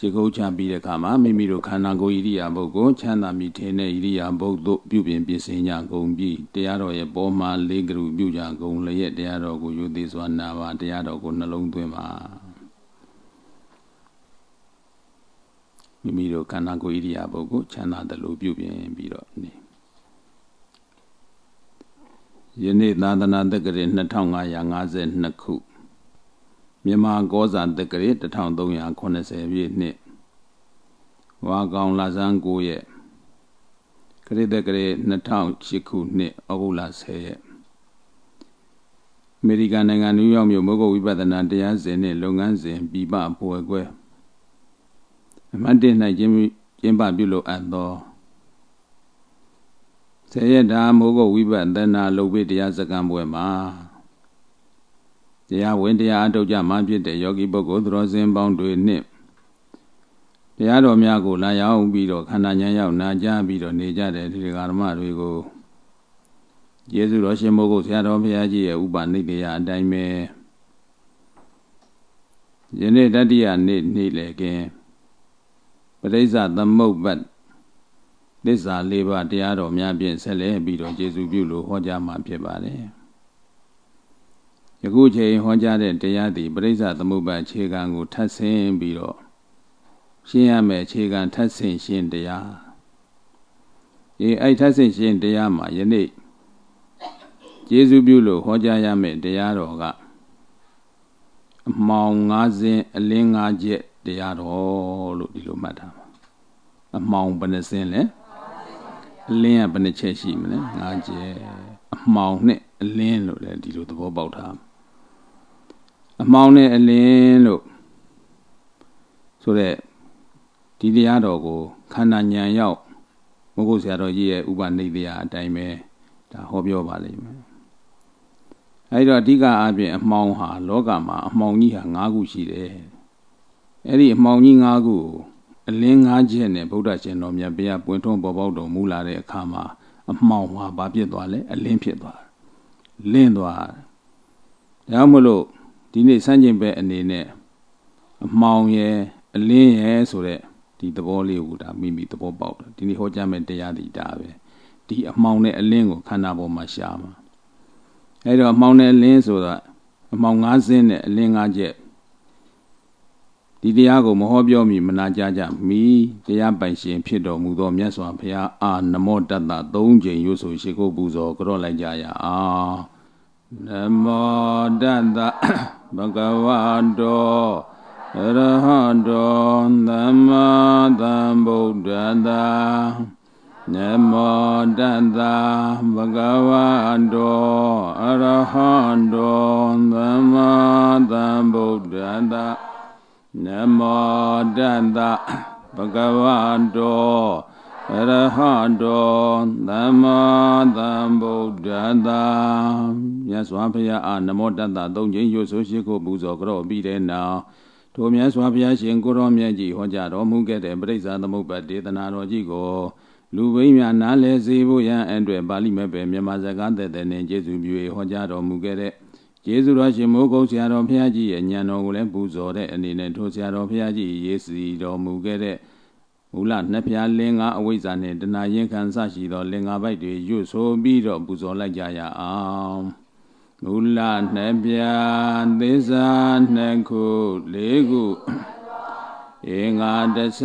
ကုတ်ချပြီးတဲ့အခါမှာမိမိတို့ခန္ဓာကိုယ်ဣရိယာပုကိုချမ်းသာမိထင်းတဲ့ဣရိယာပုတို့ပြုပြင်ပြင်ဆင်ကြကုန်ပြီးတရားတော်ရဲ့ပေါ်မှာလေးကရုပြုကြကုန်လျက်တရားတော်ကိုယူသည်စွာနာပါတရားတော်ကိုနှလုံးသွင်းပါမိမိတို့ခန္ဓာကိုယ်ဣရိယာပုကိုချမ်းသာတယ်လို့ပြုပြင်ပြီးတော့နေယနေ့သာသနာတက္ကရာ2552ခုမြန်မာကောဇာတက္ကရာ1380ပြည့်နှစ်ဝါကောင်လဆန်း9ရက်ခရစ်တက္ကရာ2008ခုနှစ်ဩဂုတ်လ10ရက်အမေရိကန်နိုင်ငံနယူးယောက်မြို့မိုးကုတ်ဝိပဿနာတရားစင်နှင့်လုပ်ငန်းစဉ်ပြည်ပပွဲခွဲအမှတ်1၌ကျင်းပပြုလုပ်အပ်သော10ရက်တာမိုးကုတ်ဝိပဿနာလုပ်ပြီးတရားစခန်းပွဲမှာတရားဝင်တရားအထုတ်ကြမှဖြစ်တဲ့ယောဂီပုဂ္ဂိုလ်သူတော်စင်ပေါင်းတွေနှင့်တရားတော်များကိုလာရောက်ပြီးတော့ခန္ဓာဉာဏ်ရောက်နာကြားပြီးတော့နေကြတဲ့ဒီဃာရမတွေကိုယေရှုတော်ရှင်မိုးကုတ်ဆရာတော်ဘုရားကြီးရဲ့ဥပနိဒေယအတိုင်းပဲယနေ့တတိယနေ့လေကင်ပရိစ္ဆသမုပ္ပတ်သစ္စာ၄ပါးတရားတော်များဖြင့်ဆက်လက်ပြီးတော့ယေရှုပြုလို့ဟောကြားမှာဖြစ်ပါတယ်ယခုချိန်ဟောကြားတဲ့တရားသည်ပရိစ္ဆသမုပ္ပါအခြေခံကိုထပ်ဆင်းပြီးတော့ရှင်းရမယ်အခြေခံထပ်ဆင်းရှင်းတရားအဲ့ထပ်ဆင်းရှင်းတရားမှာယနေ့ကျေးဇူးပြုလို့ဟောကြားရမယ်တရားတော်ကအမှောင်၅စင်းအလင်း၅ချက်တရားတော်လို့ဒီလိုမှတ်ထားပါအမှောင်ဘယ်နှစင်းလဲအလင်းကဘယ်နှချက်ရှိမလဲ၅ချက်အမှောင်နဲ့အလင်းလို့လည်းဒီလိုသဘောပေါက်ထားအမှောင်နဲ့အလင်းလို့ဆိုတဲ့ဒီတရားတော်ကိုခန္ဓာဉာဏ်ရောက်မဟုတ်ဆရာတော်ကြီးရဲ့ဥပနိဒေယအတိုင်းပဲဒါဟောပြောပါလိမ့်မယ်အဲဒီတော့အဓိကအားဖြင့်အမှောင်ဟာလောကမှာအမှောင်ကြီးဟာ၅ခုရှိတယ်အဲ့ဒီအမှောင်ကြီး၅ခုအလင်း၅ချက်နဲ့ဗုဒ္ဓရှင်တော်မြတ်ဘုရားပွင့်ထွန်းပေါ်ပေါက်တော်မူလာတဲ့အခါမှာအမှောင်ဟာဘာဖြစ်သွားလဲအလင်းဖြစ်သွားလင်းသွားဒါမှမဟုတ်ဒီနေ့စမ်းကျင်ပဲအနေနဲ့အမှောင်ရဲ့အလင်းရဲ့ဆိုတဲ့ဒီသဘောလေးကိုဒါမိမိသဘောပေါက်တယ်ဒီနေ့ဟောကြားမယ့်တရားဒီဒါပဲဒီအမှောင်နဲ့အလင်းကိုခန္ဓာပေါ်မှာရှာမှာအဲ့တော့အမှောင်နဲ့အလင်းဆိုတာအမှောင်၅စင်းနဲ့အလင်း၅ချက်ဒီတရားကိုမဟောပြောမီမနာကြကြမီတရားပိုင်ရှင်ဖြစ်တော်မူသောမြတ်စွာဘုရားအာနမောတတ္တ၃ချိန်ရွတ်ဆိုရှိခိုးပူဇော်ကြော့လိုက်ကြရအောင်နမောတတ္တဘဂဝတောအရဟတောသမ္မာသမ္ဗုဒ္ဓတ္တနမောတတ္တဘဂဝတောအရဟတောသမ္မာသမ္ဗုဒ္ဓတ္တနမောတတ္တဘဂဝတောအရဟတောသမ္မာသမ္ဗုဒ္ဓတ္တမြတ်စွာဘုရားအားနမောတတ္တ၃ချိန်ရွတ်ဆိုရှိခိုးပူဇော်ကြော့ပြီးတဲ့နောက်ထိုမြတ်စွာဘုရားရှင်ကိုရောမြတ်ကြီးဟောကြားတော်မူခဲ့တဲ့ပရိစ္ဆာသမုပ္ပါဒေသနာတော်ကြီးကိုလူဘိန်းများနားလည်စေဖို့ရန်အတွက်ပါဠိမဲ့ပဲမြန်မာစကားတဲ့တဲ့နဲ့ကျေးဇူးပြုဟောကြားတော်မူခဲ့တဲ့ကျေးဇူးတော်ရှင်မိုးကုတ်ဆရာတော်ဘုရားကြီးရဲ့ဉာဏ်တော်ကိုလည်းပူဇော်တဲ့အနေနဲ့ထိုဆရာတော်ဘုရားကြီးရေးစီတော်မူခဲ့တဲ့မူလနှစ်ဖြာလင်္ကာအဝိဇ္ဇာနှင့်တဏှာရင်ခံစရှိသောလင်္ကာပိုက်တွေရွတ်ဆိုပြီးတော့ပူဇော်လိုက်ကြရအောင်မူလနှစ်ဖြာသစ္စာနှစ်ခု၄ခုဧငါ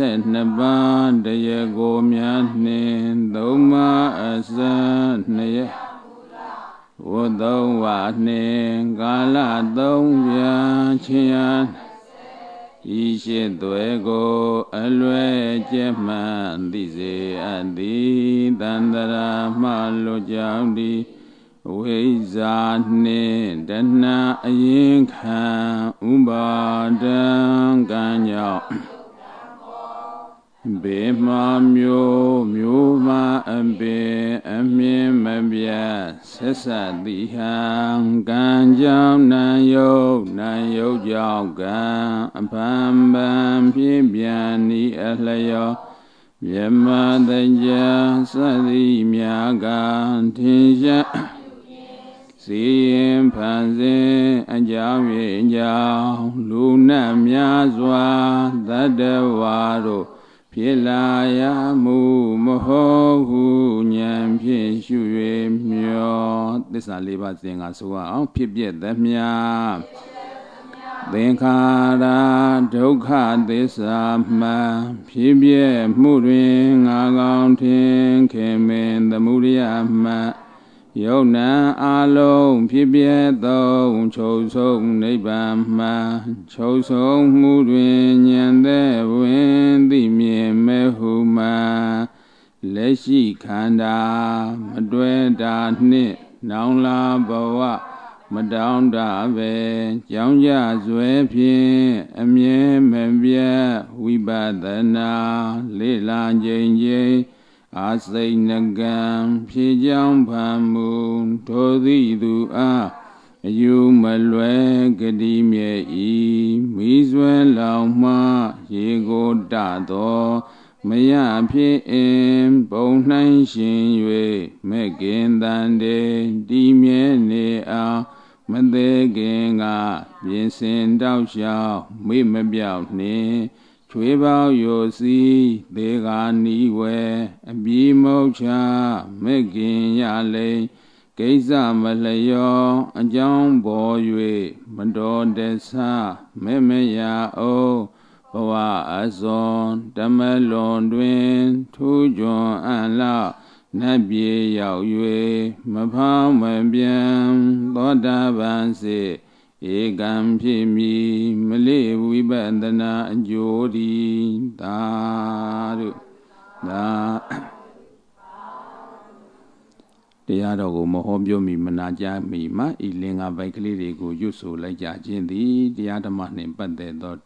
12ပါးတရကိုမြတ်နှင့်သုံးပါးအစနှစ်ရဝတ်သုံးဝါနှင့်ကာလသုံးပြချင်းရဤရှိသွဲကိုအလွယ်ကျက်မှန်သိစေအပ်သည်တန္တရာမှလွတ်ကြောင်းသည်ဝိဇ္ဇာနှင့်တဏှာအရင်ခံဥပါဒံကံကြောင့်ဘေမမျိုးမျိုးမအပေအမြင်မပြတ်ဆက်ဆက်သည်ဟံကံကြောင့်နံယုတ်ကြောင့်ကံအဖန်ပန်ပြင်းပြန်ဤအလျောမြမတကြသတိမြာကထင်ရှားစီရင်ဖန်ဆင်းအကြောင်း၍အကြောင်းလူနတ်များစွာတတ္တဝါတို့ဖြစ်လာရမှုမဟုတ်ဟုဉာဏ်ဖြင့်ရှု၍မျောသစ္စာလေးပါးသင်္ခါဆိုအောင်ဖြစ်ပြသမျှသင်္ခါရဒုက္ခသစ္စာမှဖြစ်ပြမှုတွင်ငါကောင်းထင်ခင်မင်သမုဒယမှယုံနာအလုံးဖြစ်ပြသောချုပ်ဆုံးနိဗ္ဗာန်မှချုပ်ဆုံးမှုတွင်ဉာဏ်သက်ဝင်သိမြင်မဲ့ဟုမှလက်ရှိခန္ဓာမတွဲတာနှင့်နောင်လာဘဝမတောင်းတပဲကြောင်းကြစွဲဖြင့်အမြဲမပြတ်ဝိပဿနာလေ့လာခြင်းခြင်းအာစိတ်နကံဖြည့်ကြောင်းဖန်မူထိုသည်သူအားအယူမလွယ်ဂတိမြဲဤမိစွဲလောင်မှရေကိုတသောမရဖြစ်အင်ပုံနှိုင်းရှင်၍မဲ့ကင်တန်တေတီမြဲနေအောင်မသေးခင်ကပြင်စင်တောက်လျှောက်မေ့မပြောက်နှင့်ချွေးပေါယိုစီသေဃာနီဝဲအပြီးမုတ်ချမဲ့ကင်ရလိမ့်ကိစ္စမလျောအကြောင်းပေါ်၍မတော်တဆမဲ့မရအောင်ဘဝအစွန်ဓမ္မလွန်တွင်ထူးကျွန်းအံ့လောက်နတ်ပြေရောက်၍မဖောင်းမပြန်သောတာပန်စေဧကံဖြစ်မီမလေးဝိပဿနာအကျိုးဒီသာတို့သာတရားတော်ကိုမဟောပြောမီမနာကြမီမှာဤလင်္ကာပိုက်ကလေးတွေကိုရွတ်ဆိုလိုက်ကြခြင်းသည်တရားဓမ္မနှင့်ပတ်သက်သော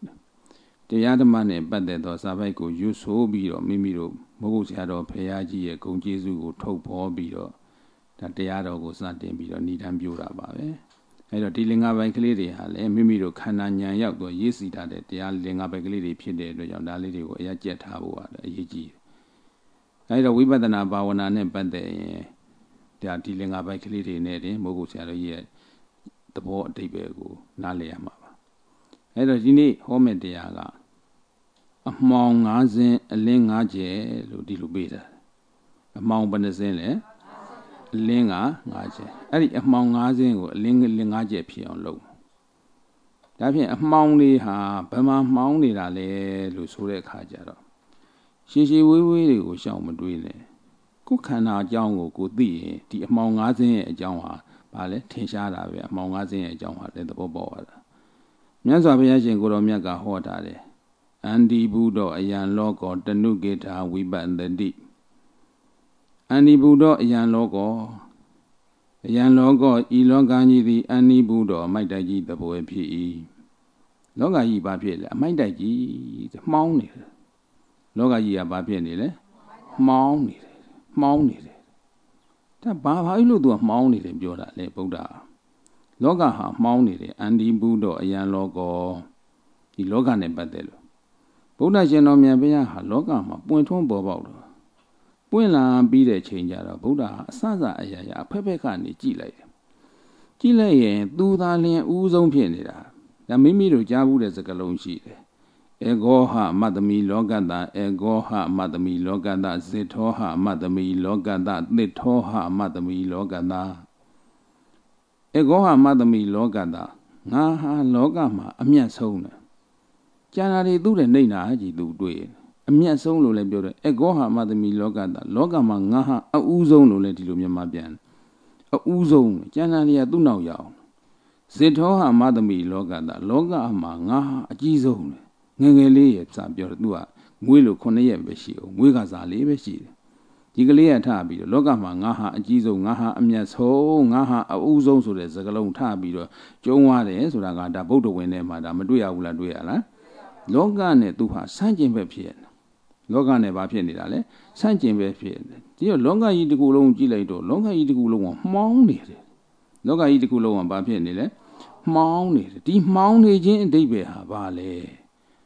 စာပိုက်ကိုရွတ်ဆိုပြီးတော့မိမိတို့မဟုတ်ဆရာတော်ဖရာကြီးရဲ့ဂုဏ်ကျေးဇူးကိုထုတ်ဖော်ပြီးတော့ဒါတရားတော်ကိုစတင်ပြီးတော့ဏ္ဍန်ပြတာပါပဲအဲတော့ဒီလင်္ကာပိုက်ကလေးတွေဟာလည်းမိမိတို့ခန္ဓာဉာဏ်ရောက်တော့ရေးစီထားတဲ့တရားလင်္ကာပိုက်ကလေးတွေဖြစ်တဲ့အတွက်ကြောင့်ဒါလေးတွေကိုအရကြက်ထားဖို့အရေးကြီးတယ်အဲတော့ဝိပဿနာဘာဝနာနဲ့ပတ်သက်ရင်ဒါဒီလင်္ကာပိုက်ကလေးတွေနဲ့တင်မဟုတ်ဆရာတော်ကြီးရဲ့သဘောအတိတ်ပဲကိုနားလည်ရမှာပါအဲတော့ဒီနေ့ဟောမယ့်တရားကအမှောင်၅စင်းအလင်း၅ကျဲလို့ဒီလိုပေးတာအမှောင်ဘယ်နှစင်းလဲအလင်းက၅ကျဲအဲ့ဒီအမှောင်၅စင်းကိုအလင်း၅ကျဲဖြစ်အောင်လုပ်ဒါဖြင့်အမှောင်တွေဟာဘယ်မှာမှောင်နေတာလဲလို့ဆိုတဲ့အခါကျတော့ရှည်ရှည်ဝေးဝေးတွေကိုရှောင်မတွေးနဲ့ကိုယ်ခန္ဓာအကြောင်းကိုသိရင်ဒီအမှောင်၅စင်းရဲ့အကြောင်းဟာဘာလဲထင်ရှားတာပဲအမှောင်၅စင်းရဲ့အကြောင်းဟာလည်းသဘောပေါက်ရတာမြတ်စွာဘုရားရှင်ကိုတော်မြတ်ကဟောတာတယ်အန္တိဘုဒ္ဓအယံလောကောတနုကေထာဝိပန္တတိအန္တိဘုဒ္ဓအယံလောကောဤလောကကြီးသည်အန္တိဘုဒ္ဓအမိုက်တိုက်ကြီးသဘောဖြစ်၏လောကကြီးဘာဖြစ်လဲအမိုက်တိုက်ကြီးမှောင်းနေတယ်လောကကြီးကဘာဖြစ်နေလဲမှောင်းနေတယ်ဒါဘာလို့သူကမှောင်းနေတယ်ပြောတာလဲဗုဒ္ဓလောကဟာမှောင်းနေတယ်အန္တိဘုဒ္ဓအယံလောကောဒီလောကနဲ့ပတ်သက်လို့ဗုဒ္ဓရှင်တော်မြတ်ဘုရားဟာလောကမှာပွင့်ထွန်းပေါ်ပေါက်တော့ပွင့်လာပြီးတဲ့ချိန်ကျတော့ဗုဒ္ဓဟာအစစအရာရာအဖက်ဖက်ကနေကြည့်လိုက်ရင်သူသာလျင်ဥဆုံးဖြစ်နေတာဒါမိမိတို့ကြားဘူးတဲ့စကားလုံးရှိတယ်ဧကောဟမတ္တမိလောကတ္တဧကောဟမတ္တမိလောကတ္တဇိထောဟမတ္တမိလောကတ္တသစ်ထောဟမတ္တမိလောကတ္တဧကောဟမတ္တမိလောကတ္တငါဟာလောကမှာအမျက်ဆုံးတယ်ကျန်တာတွေသူ့တဲ့နှိမ့်တာကြီးသူတွေ့အမျက်ဆုံးလို့လည်းပြောတယ်ဧကောဟမတ္တမိလောကတ္တလောကမှာငါဟာအဦးဆုံးလို့လည်းဒီလိုမြန်မာပြန်အဦးဆုံးကျန်တာတွေကသူ့နောက်ရောက်ဇိထောဟမတ္တမိလောကတ္တလောကမှာငါဟာအကြီးဆုံးငယ်ငယ်လေးရဲ့စာပြောတယ်သူကငွေလို့9ရက်ပဲရှိအောင်ငွေကစားလေးပဲရှိတယ်ဒီကလေးကထပြီးတော့လောကမှာငါဟာအကြီးဆုံးငါဟာအမျက်ဆုံးငါဟာအဦးဆုံးဆိုတဲ့စကားလုံးထပြီးတော့ကျုံးသွားတယ်ဆိုတာကဒါဗုဒ္ဓဝင်ထဲမှာဒါမတွေ့ရဘူးလားတွေ့ရလားလောကနဲ့သူဟာဆန့်ကျင်ဘက်ဖြစ်နေလောကနဲ့ဘာဖြစ်နေတာလဲဆန့်ကျင်ဘက်ဖြစ်နေဒီတော့လောကကြီးတစ်ခုလုံးကြည့်လိုက်တော့လောကကြီးတစ်ခုလုံးကမှောင်းနေတယ်လောကကြီးတစ်ခုလုံးကဘာဖြစ်နေလဲမှောင်းနေတယ်ဒီမှောင်းနေခြင်းအဓိပ္ပာယ်ဟာဘာလဲ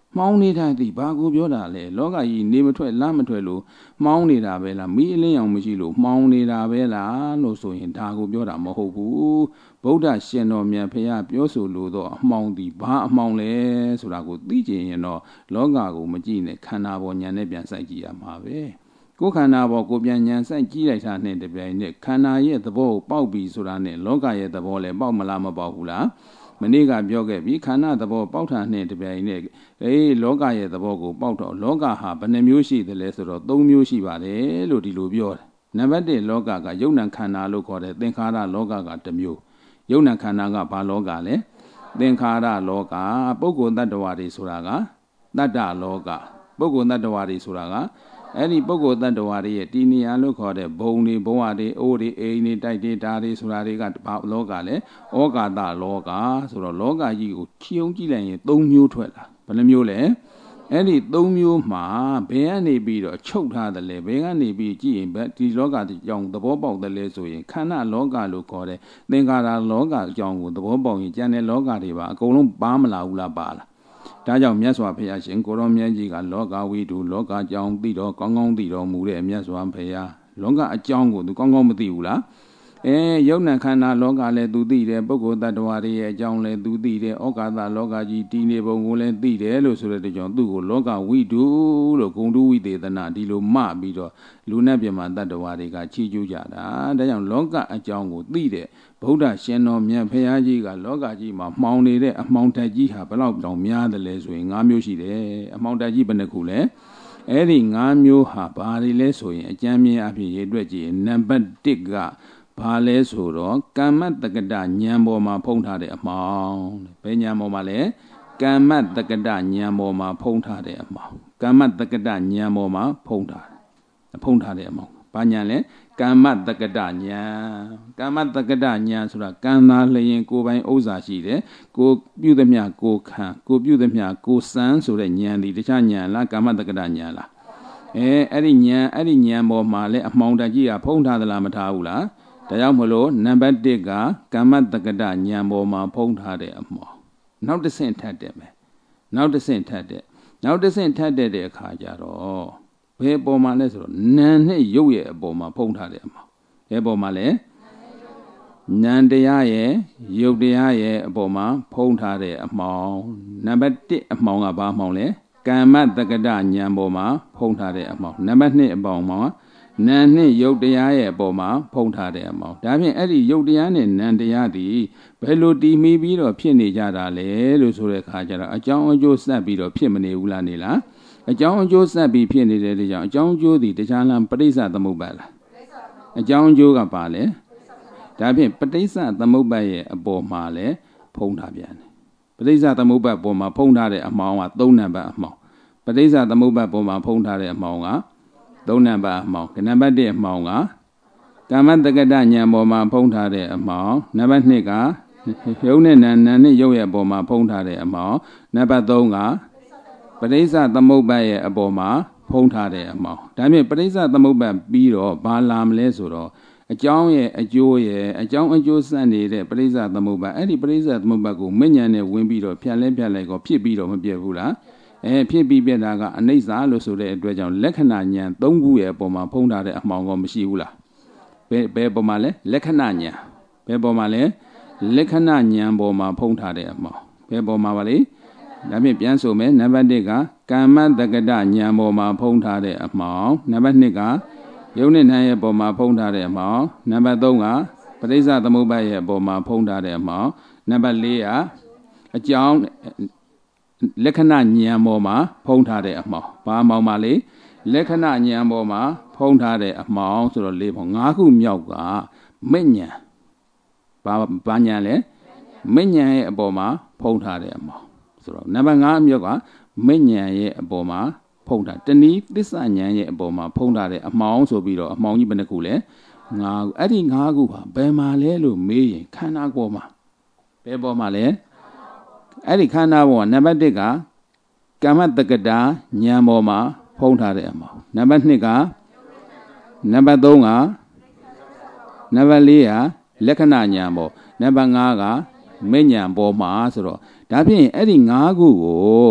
မောင်းနေတာသည်ဘာကိုပြောတာလဲလောကကြီးနေမထွက်လမ်းမထွက်လို့မောင်းနေတာပဲလားမီးအလင်းအောင်မရှိလို့မောင်းနေတာပဲလားလို့ဆိုရင်ဒါကိုပြောတာမဟုတ်ဘူးဗုဒ္ဓရှင်တော်မြတ်ဖရာပြောဆိုလို့တော့အမှောင်သည်ဘာအမှောင်လဲဆိုတာကိုသိကျင်ရင်တော့လောကကိုမကြည့်နဲ့ခန္ဓာပေါ်ဉာဏ်နဲ့ပြန်စိုက်ကြည့်ရမှာပဲကိုယ်ခန္ဓာပေါ်ကိုပြန်ဉာဏ်စိုက်ကြည့်လိုက်တာနဲ့တပြိုင်နက်ခန္ဓာရဲ့သဘောကိုပေါက်ပြီဆိုတာနဲ့လောကရဲ့သဘောလည်းပေါက်မလားမပေါက်ဘူးလားမနေ့ကပြောခဲ့ပြီခန္ဓာသဘောပေါက်တာနဲ့တပြိုင်နက်လောကရဲ့သဘောကိုပေါက်တော့လောကဟာဘယ်နှမျိုးရှိတယ်လဲဆိုတော့၃မျိုးရှိပါတယ်လို့ဒီလိုပြောတယ်နံပါတ်1လောကကယုံနာခန္ဓာလို့ခေါ်တဲ့သင်္ခါရလောကကတစ်မျိုးယုံနာခန္ဓာကဘာလောကလဲသင်္ခါရလောကပုဂ္ဂိုလ်တ attva တွေဆိုတာကတတ္တလောကပုဂ္ဂိုလ်တ attva တွေဆိုတာကအဲ့ဒီပုဂ္ဂိုလ်တ attva တွေရဲ့တည်နေရာလို့ခေါ်တဲ့ဘုံတွေဘဝတွေအိုးတွေအိမ်တွေတိုက်တွေဓာတ်တွေဆိုတာတွေကဘာလောကလဲဩကာသလောကဆိုတော့လောကကြီးကိုခြုံကြည့်လိုက်ရင်၃မျိုးထွက်လာဘယ်နှမျိုးလဲအဲ့ဒီ၃မျိုးမှာဘယ်ကနေပြီးတော့ချုပ်ထားတယ်လဲဘယ်ကနေပြီးကြည့်ရင်ဒီလောကကြောင့်သဘောပေါက်တယ်လဲဆိုရင်ခန္ဓာလောကလို့ခေါ်တဲ့သင်္ခါရလောကအကြောင်းကိုသဘောပေါက်ရင်ကျန်တဲ့လောကတွေပါအကုန်လုံးပါမလာဘူးလားပါလားဒါကြောင့်မြတ်စွာဘုရားရှင်ကိုရောမြတ်ကြီးကလောကဝိတုလောကအကြောင်းသိတော့ကောင်းကောင်းသိတော်မူတဲ့မြတ်စွာဘုရားလောကအကြောင်းကိုသူကောင်းကောင်းမသိဘူးလားယုံနာခန္ဓာလောကလည်းသူသိတယ်ပုဂ္ဂိုလ်တ attva တွေရဲ့အကြောင်းလည်းသူသိတယ်ဩကာသလောကကြီးတည်နေပုံကိုလည်းသိတယ်လို့ဆိုတဲ့ကြောင့်သူ့ကိုလောကဝိတုလို့ဂုဏ်တုဝိသေသနာဒီလိုမှပြီးတော့လူနဲ့ပြမတ attva တွေကချီးကျူးကြတာဒါကြောင့်လောကအကြောင်းကိုသိတဲ့ဗုဒ္ဓရှင်တော်မြတ်ဖရာကြီးကလောကကြီးမှာမှောင်နေတဲ့အမှောင်တက်ကြီးဟာဘယ်လောက်တောင်များတယ်လဲဆိုရင်၅မျိုးရှိတယ်အမှောင်တက်ကြီးဘယ်နှခုလဲအဲ့ဒီ၅မျိုးဟာဘာတွေလဲဆိုရင်အကျမ်းမြင်အဖြစ်ရေးအတွက်ကြည့်နံပါတ်1ကဘာလဲဆိုတော့ကမ္မတက္ကတဉာဏ်ပေါ်မှာဖုံးထားတဲ့အမှောင်ဘယ်ဉာဏ်ပေါ်မှာလဲကမ္မတက္ကတဉာဏ်ပေါ်မှာဖုံးထားတဲ့အမှောင်ကမ္မတက္ကတဉာဏ်ပေါ်မှာဖုံးထားတဲ့အမှောင်ဘာဉာဏ်လဲကမ္မတက္ကတဉာဏ်ကမ္မတက္ကတဉာဏ်ဆိုတာကံသာလျင်ကိုယ်ပိုင်ဥစ္စာရှိတယ်ကိုပြုသမျှကိုခံကိုပြုသမျှကိုစမ်းဆိုတဲ့ဉာဏ်ဒီတခြားဉာဏ်လားကမ္မတက္ကတဉာဏ်လားအဲ့ဒီဉာဏ်ပေါ်မှာလဲအမှောင်တကြီးကဖုံးထားသလားမထားဘူးလားဒါကြောင့်မလို့နံပါတ်1ကကမ္မတက္ကတဉာဏ်ပေါ်မှာဖုံးထားတဲ့အမှောင်နောက်တစ်ဆင့်ထပ်တယ်မယ်နောက်တစ်ဆင့်ထပ်တဲ့အခါကျတော့ဘယ်ပေါ်မှာလဲဆိုတော့နာမ်နဲ့ရုပ်ရဲ့အပေါ်မှာဖုံးထားတဲ့အမှောင်ဘယ်ပေါ်မှာလဲနာမ်တရားရဲ့ရုပ်တရားရဲ့အပေါ်မှာဖုံးထားတဲ့အမှောင်နံပါတ်1အမှောင်ကဘာအမှောင်လဲကမ္မတက္ကတဉာဏ်ပေါ်မှာဖုံးထားတဲ့အမှောင်နံပါတ်2အမှောင်မှာနာမ်နဲ့ရုပ်တရားရဲ့အပေါ်မှာဖုံးထားတဲ့အမှောင်ဒါဖြင့်အဲ့ဒီရုပ်တရားနဲ့နာမ်တရားဒီဘယ်လိုတည်မိပြီးတော့ဖြစ်နေကြတာလဲလို့ဆိုတဲ့အခါကျတော့အကြောင်းအကျိုးဆက်ပြီးတော့ဖြစ်မနေဘူးလားနေလားအကြောင်းအကျိုးဆက်ပြီးဖြစ်နေတဲ့တဲ့ကြောင့်အကြောင်းအကျိုးသည်တခြားလားပဋိစ္စသမုပ္ပါဒ်လားအကြောင်းအကျိုးကပါလေဒါဖြင့်ပဋိစ္စသမုပ္ပါဒ်ရဲ့အပေါ်မှာလည်းဖုံးထားပြန်တယ်ပဋိစ္စသမုပ္ပါဒ်ပေါ်မှာဖုံးထားတဲ့အမှောင်က3နံပါတ်အမှောင်ပဋိစ္စသမုပ္ပါဒ်ပေါ်မှာဖုံးထားတဲ့အမှောင်က3နံပါတ်အမှောင်နံပါတ်1အမှောင်ကကမ္မတက္ကတဉာဏ်ပေါ်မှာဖုံးထားတဲ့အမှောင်နံပါတ်2ကရုပ်နဲ့နာမ်နဲ့ရုပ်ရဲ့အပေါ်မှာဖုံးထားတဲ့အမှောင်နံပါတ်3ကပဋိစ္စသမုပ္ပါဒ်ရဲ့အပေါ်မှာဖုံးထားတဲ့အမှောင်ဒါဖြင့်ပဋိစ္စသမုပ္ပါဒ်ပြီးတော့ဘာလာမလဲဆိုတော့အကြောင်းရဲ့အကျိုးရဲ့အကြောင်းအကျိုးဆက်နေတဲ့ပဋိစ္စသမုပ္ပါဒ်အဲ့ဒီပဋိစ္စသမုပ္ပါဒ်ကိုမဉ္ဇဉ်နဲ့ဝင်ပြီးတော့ဖြတ်လိုက်ကိုဖြစ်ပြီးတော့မပြတ်ဘူးလားဖြစ်ပြီးပြတာကအနိစ္စလို့ဆိုတဲ့အတွက်ကြောင့်လက္ခဏာဉာဏ်၃ခုရဲ့အပေါ်မှာဖုံးထားတဲ့အမှောင်ကမရှိဘူးလားဘယ်ပေါ်မှာလဲလက္ခဏာဉာဏ်ဘယ်ပေါ်မှာလဲလက္ခဏာဉာဏ်ပေါ်မှာဖုံးထားတဲ့အမှောင်ဘယ်ပေါ်မှာပါလဲဒါဖြင့်ပြန်ဆိုမယ်နံပါတ်1ကကမ္မတက္ကတဉာဏ်ပေါ်မှာဖုံးထားတဲ့အမှောင်နံပါတ်2ကယုံနဲ့နာမ်ရဲ့ပေါ်မှာဖုံးထားတဲ့အမှောင်နံပါတ်3ကပဋိစ္စသမုပ္ပါဒ်ရဲ့ပေါ်မှာဖုံးထားတဲ့အမှောင်နံပါတ်4ကအကြောင်းလက္ခဏာဉာဏ်ပေါ်မှာဖုံးထားတဲ့အမှောင်ဘာအမှောင်ပါလဲလက္ခဏာဉာဏ်ပေါ်မှာဖုံးထားတဲ့အမှောင်ဆိုတော့၄ပုံ၅ခုမြောက်ကမဲ့ဉာဏ်ဘာဉာဏ်လဲမဲ့ဉာဏ်ရဲ့အပေါ်မှာဖုံးထားတဲ့အမှောင်ဆိုတော့နံပါတ်5အမြောက်ကမဲ့ဉာဏ်ရဲ့အပေါ်မှာဖုံးထားတနည်းသစ္စာဉာဏ်ရဲ့အပေါ်မှာဖုံးထားတဲ့အမှောင်ဆိုပြီးတော့အမှောင်ကြီးဘယ်နှခုလဲ5ခုအဲ့ဒီ5ခုဟာဘယ်မှာလဲလို့မေးရင်ခန္ဓာကိုယ်မှာဘယ်ပေါ်မှာလဲအဲ့ဒီခန္ဓာပေါ်ကနံပါတ်1ကကမ္မတက္ကတဉာဏ်ပေါ်မှာဖုံးထားတဲ့အမှောင်နံပါတ်2ကနံပါတ်3ကနံပါတ်4ကလက္ခဏာဉာဏ်ပေါ်နံပါတ်5ကမဲ့ဉာဏ်ပေါ်မှာဆိုတော့ဒါဖြင့်အဲ့ဒီ5ခုကို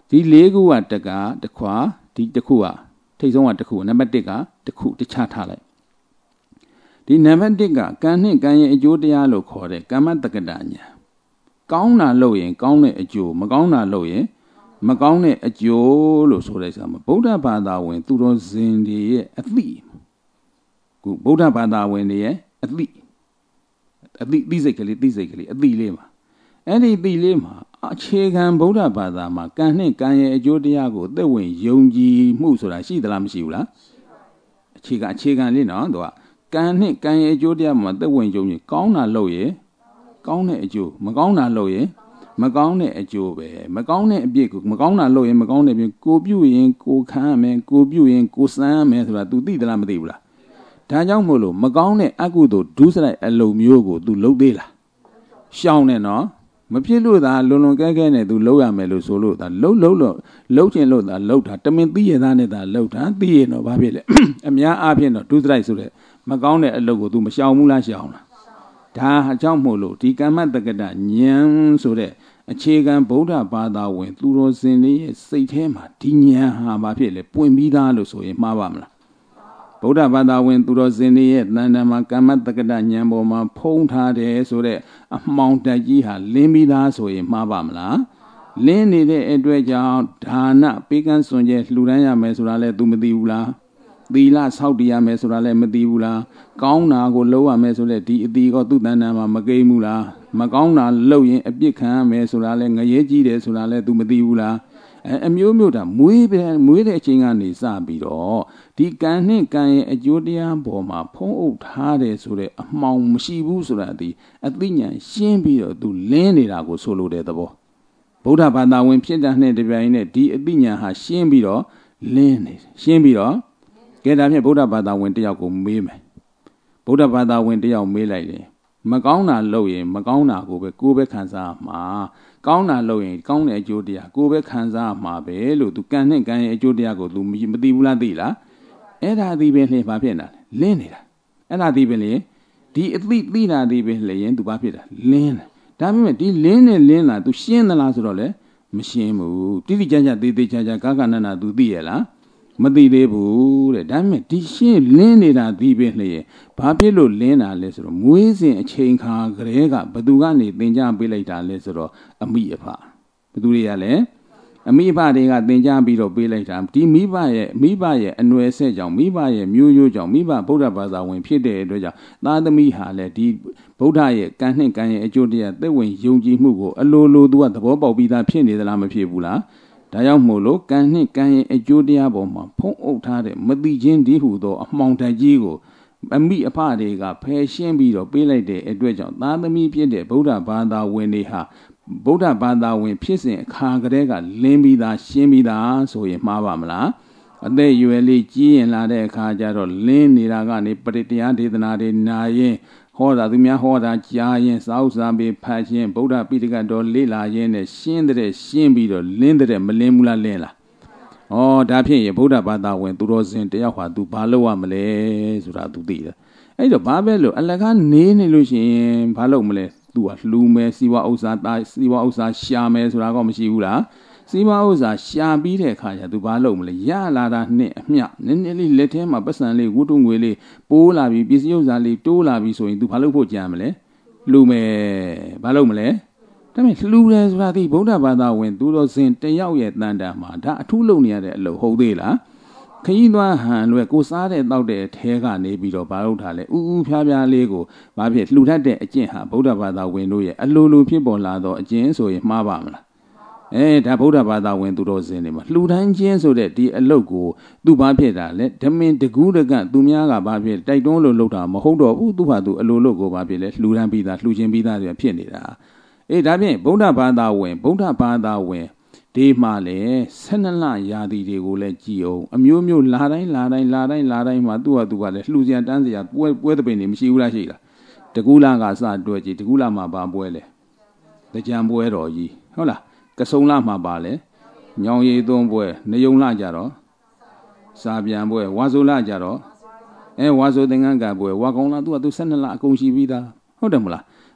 ဒီလေးခုကတကတခွာဒီတစ်ခုကထိတ်ဆုံးကတစ်ခုနံပါတ်1ကတစ်ခုတခြားထားလိုက်ဒီနံပါတ်1ကကံနှင့်ကံရဲ့အကျိုးတရားလို့ခေါ်တဲ့ကမ္မတက္ကတာညာကောင်းတာလုပ်ရင်ကောင်းတဲ့အကျိုးမကောင်းတာလုပ်ရင်မကောင်းတဲ့အကျိုးလို့ဆိုလိုက်စမ်းဗုဒ္ဓဘာသာဝင်သူတော်စင်တွေရဲ့အသိခုဗုဒ္ဓဘာသာဝင်တွေရဲ့အသိစိတ်ကလေးအသိလေးမှာအဲ့ဒီသိလေးမှာအခြေခံဗုဒ္ဓဘာသာမှာကံနှင့်ကံရဲ့အကျိုးတရားကိုသက်ဝင်ယုံကြည်မှုဆိုတာရှိသလားမရှိဘူးလားအခြေခံလေးနော်သူကကံနှင့်ကံရဲ့အကျိုးတရားမှာသက်ဝင်ယုံကြည်ကောင်းတာလုပ်ရင်ကောင်းတဲ့အကျိုးမကောင်းတာလုပ်ရင်မကောင်းတဲ့အကျိုးပဲမကောင်းတဲ့အပြစ်ကိုမကောင်းတာလုပ်ရင်မကောင်းတဲ့အပြစ်ကိုပြုရင်ကိုခံရမယ်ကိုပြုရင်ကိုစမ်းရမယ်ဆိုတာ तू သိသလားမသိဘူးလားဒါကြောင့်မို့လို့မကောင်းတဲ့အကုသိုလ်ဒုစရိုက်အလုံးမျိုးကို तू လုပ်သေးလားရှောင်နေနော်မဖြစ်လို့သာလွန်ကဲနဲ့ तू လုပ်ရမယ်လို့ဆိုလို့ဒါလှုပ်ချင်လို့သာလှုပ်တာတမင်သိရသားနဲ့သာလှုပ်တာသိရင်တော့ဘာဖြစ်လဲအများအားဖြင့်တော့ဒုစရိုက်ဆိုတဲ့မကောင်းတဲ့အလုပ်ကို तू မရှောင်ဘူးလားရှောင်လားဒါအကြောင်းမို့လို့ဒီကမ္မတက္ကတာဉာဏ်ဆိုတဲ့အခြေခံဗုဒ္ဓဘာသာဝင်သူတော်စင်လေးရဲ့စိတ်ထဲမှာဒီဉာဏ်ဟာဘာဖြစ်လဲပွင့်ပြီးသားလို့ဆိုရင်မှားပါမလားဗုဒ္ဓဘာသာဝင်သူတော်စင်တွေရဲ့တဏ္ဍာမှာကမ္မတက္ကတာဉာဏ်ပေါ်မှာဖုံးထားတယ်ဆိုတဲ့အမှောင်တက်ကြီးဟာလင်းပြီးသားဆိုရင်မှားပါမလားလင်းနေတဲ့အတွက်ကြောင့်ဒါနပေးကမ်းစွန့်ကြဲလှူဒန်းရမယ်ဆိုတာလဲ तू မသိဘူးလားသီလဆောက်တည်ရမယ်ဆိုတာလည်းမသိဘူးလားကောင်းတာကိုလုပ်ရမယ်ဆိုလဲဒီအတီကောသူ့တဏ္ဍာမှာမကိမ့်ဘူးလားမကောင်းတာလုပ်ရင်အပြစ်ခံရမယ်ဆိုတာလဲငရဲကြီးတယ်ဆိုတာလဲ तू မသိဘူးလားအမျိုးမျိုးတာမွေးတဲ့အချိန်ကနေစပြီးတော့ဒီကံနှင့်ကံရဲ့အကျိုးတရားပေါ်မှာဖုံးအုပ်ထားတယ်ဆိုတဲ့အမှောင်မရှိဘူးဆိုတာဒီအသိဉာဏ်ရှင်းပြီးတော့ तू လင်းနေတာကိုဆိုလိုတဲ့သဘောဗုဒ္ဓဘာသာဝင်ဖြစ်တဲ့နဲ့တပြိုင်နဲ့ဒီအသိဉာဏ်ဟာရှင်းပြီးတော့လင်းနေရှင်းပြီးတော့ကဲဒါဖြင့်ဗုဒ္ဓဘာသာဝင်တယောက်ကိုမေးမယ်ဗုဒ္ဓဘာသာဝင်တယောက်မေးလိုက်တယ်မကောင်းတာလုပ်ရင်မကောင်းတာကိုပဲခံစားမှာကောင်းတာလုပ်ရင်ကောင်းတဲ့အကျိုးတရားကိုပဲခံစားမှာပဲလို့ तू ကံနဲ့ကံရဲ့အကျိုးတရားကို तू မသိဘူးလားသိလားအဲ့ဒါဒီပင်လျှင်ဘာဖြစ်နေတာလဲလင်းနေတာအဲ့ဒါဒီပင်လျှင်ဒီအသိတာဒီပင်လျှင် तू ဘာဖြစ်တာလင်းတယ်ဒါပေမဲ့ဒီလင်းလာ तू ရှင်းသလားဆိုတော့လေမရှင်းဘူးတိတိကျကျသေးချာကာကနနာ तू သိရလားမသိသေးဘူးတဲ့ဒါပေမဲ့ဒီရှင်းလင်းနေတာဒီပင်လျှင်ဘာဖြစ်လို့လင်းတာလဲဆိုတော့မွေးစဉ်အချိန်ခါကလေးကဘသူကနေသင်ကြားပေးလိုက်တာလဲဆိုတော့အမိအဖဘသူတွေကလဲအမိအဖတွေကသင်ကြားပြီးတော့ပေးလိုက်တာဒီမိဘရဲ့အနွယ်ဆက်ကြောင့်မိဘရဲ့မျိုးရိုးကြောင့်မိဘဗုဒ္ဓဘာသာဝင်ဖြစ်တဲ့အတွက်ကြောင့်သားသမီးဟာလဲဒီဗုဒ္ဓရဲ့ကံနှင့်ကံရဲ့အကျိုးတရားသက်ဝင်ယုံကြည်မှုကိုအလိုလိုသူကသဘောပေါက်ပြီးသားဖြစ်နေသလားမဖြစ်ဘူးလားဒါကြောင့်မို့လို့ကံနှင့်ကံရဲ့အကျိုးတရားပေါ်မှာဖုံးအုပ်ထားတဲ့မသိချင်းဒီဟုသောအမှောင်တက်ကြီးကိုအမိအဖတွေကဖယ်ရှင်းပြီးတော့ပေးလိုက်တဲ့အတွက်ကြောင့်သားသမီးဖြစ်တဲ့ဗုဒ္ဓဘာသာဝင်တွေဟာဗုဒ္ဓဘာသာဝင်ဖြစ်စဉ်အခါကတည်းကလင်းပြီးသားရှင်းပြီးသားဆိုရင်မှားပါမလားအသက်အရွယ်လေးကြီးရင်လာတဲ့အခါကျတော့လင်းနေတာကနေပရိတရားဒေသနာတွေနာရင်ဟောတာသူများဟောတာကြားရင်စာဥစ္စာပေးဖတ်ခြင်းဗုဒ္ဓပိဋကတော်လေ့လာရင်းနဲ့ရှင်းပြီးတော့လင်းတဲ့မလင်းဘူးလားလင်းလားဩဒါဖြင့်ရဗုဒ္ဓဘာသာဝင်သူတော်စင်တယောက်ဟာသူဘာလုပ်ရမလဲဆိုတာသူသိတယ်အဲ့တော့ဘာပဲလို့အလကားနေလို့ရှိရင်ဘာလုပ်မလဲသူကလှူမယ်စီဝဥစ္စာရှာမယ်ဆိုတာก็မရှိဘူးလားစီဝဥစ္စာရှာပြီးတဲ့အခါကျသူဘာလုပ်မလဲရလာတာနဲ့အမျှနည်းနည်းလေးလက်ထဲမှာပတ်စံလေးဝတ္ထုငွေလေးပိုးလာပြီးပစ္စည်းဥစ္စာလေးတိုးလာပြီးဆိုရင်သူဘာလုပ်ဖို့ကြံမလဲလှူမယ်ဘာလုပ်မလဲဒါပေမဲ့လှူတယ်ဆိုတာဒီဗုဒ္ဓဘာသာဝင်သူတော်စင်တယောက်ရဲ့တန်တာမှာဒါအထူးလုပ်နေရတဲ့အလုပ်ဟုတ်သေးလားခကြီးသွားဟန်လွယ်ကိုစားတဲ့တောက်တဲ့ထဲကနေပြီးတော့ဘာလုပ်ထားလဲဥဖျားဖျားလေးကိုဘာဖြစ်လှူထပ်တဲ့အကျင့်ဟာဗုဒ္ဓဘာသာဝင်တို့ရဲ့အလိုလိုဖြစ်ပေါ်လာတော့အကျင့်ဆိုရင်မှားပါမလားဒါဗုဒ္ဓဘာသာဝင်သူတော်စင်တွေမှာလှူဒန်းခြင်းဆိုတဲ့ဒီအလုပ်ကိုသူဘာဖြစ်တာလဲဓမင်တကူးတကသူများကဘာဖြစ်တိုက်တွန်းလို့လုပ်တာမဟုတ်တော့ဘူးသူဟာသူအလိုလုပ်ကိုဘာဖြစ်လဲလှူဒန်းပြီးသားလှူခြင်းပြီးသားတွေဖြစ်နေတာဒါဖြင့်ဗုဒ္ဓဘာသာဝင်ဒီမှာလေ12လရာသီတွေကိုလည်းကြည်အောင်အမျိုးမျိုးလာတိုင်းမှာသူ့ဟာသူကလည်းလှူစရာတန်းစရာပွဲသပင်တွေမရှိဘူးလားရှိလားတကူးလကစတွဲကြည့်တကူးလမှာဘာပွဲလဲကြံပွဲတော်ကြီးဟုတ်လားကစုံလမှာပါလဲညောင်ရည်သွန်းပွဲနယုံလကြတော့စာပြန်ပွဲဝါဆိုလကြတော့ဝါဆိုသင်္ကန်းကပွဲဝါကောင်လသူကသူ12လအကုန်ရှိပြီးသားဟုတ်တယ်မလားဩ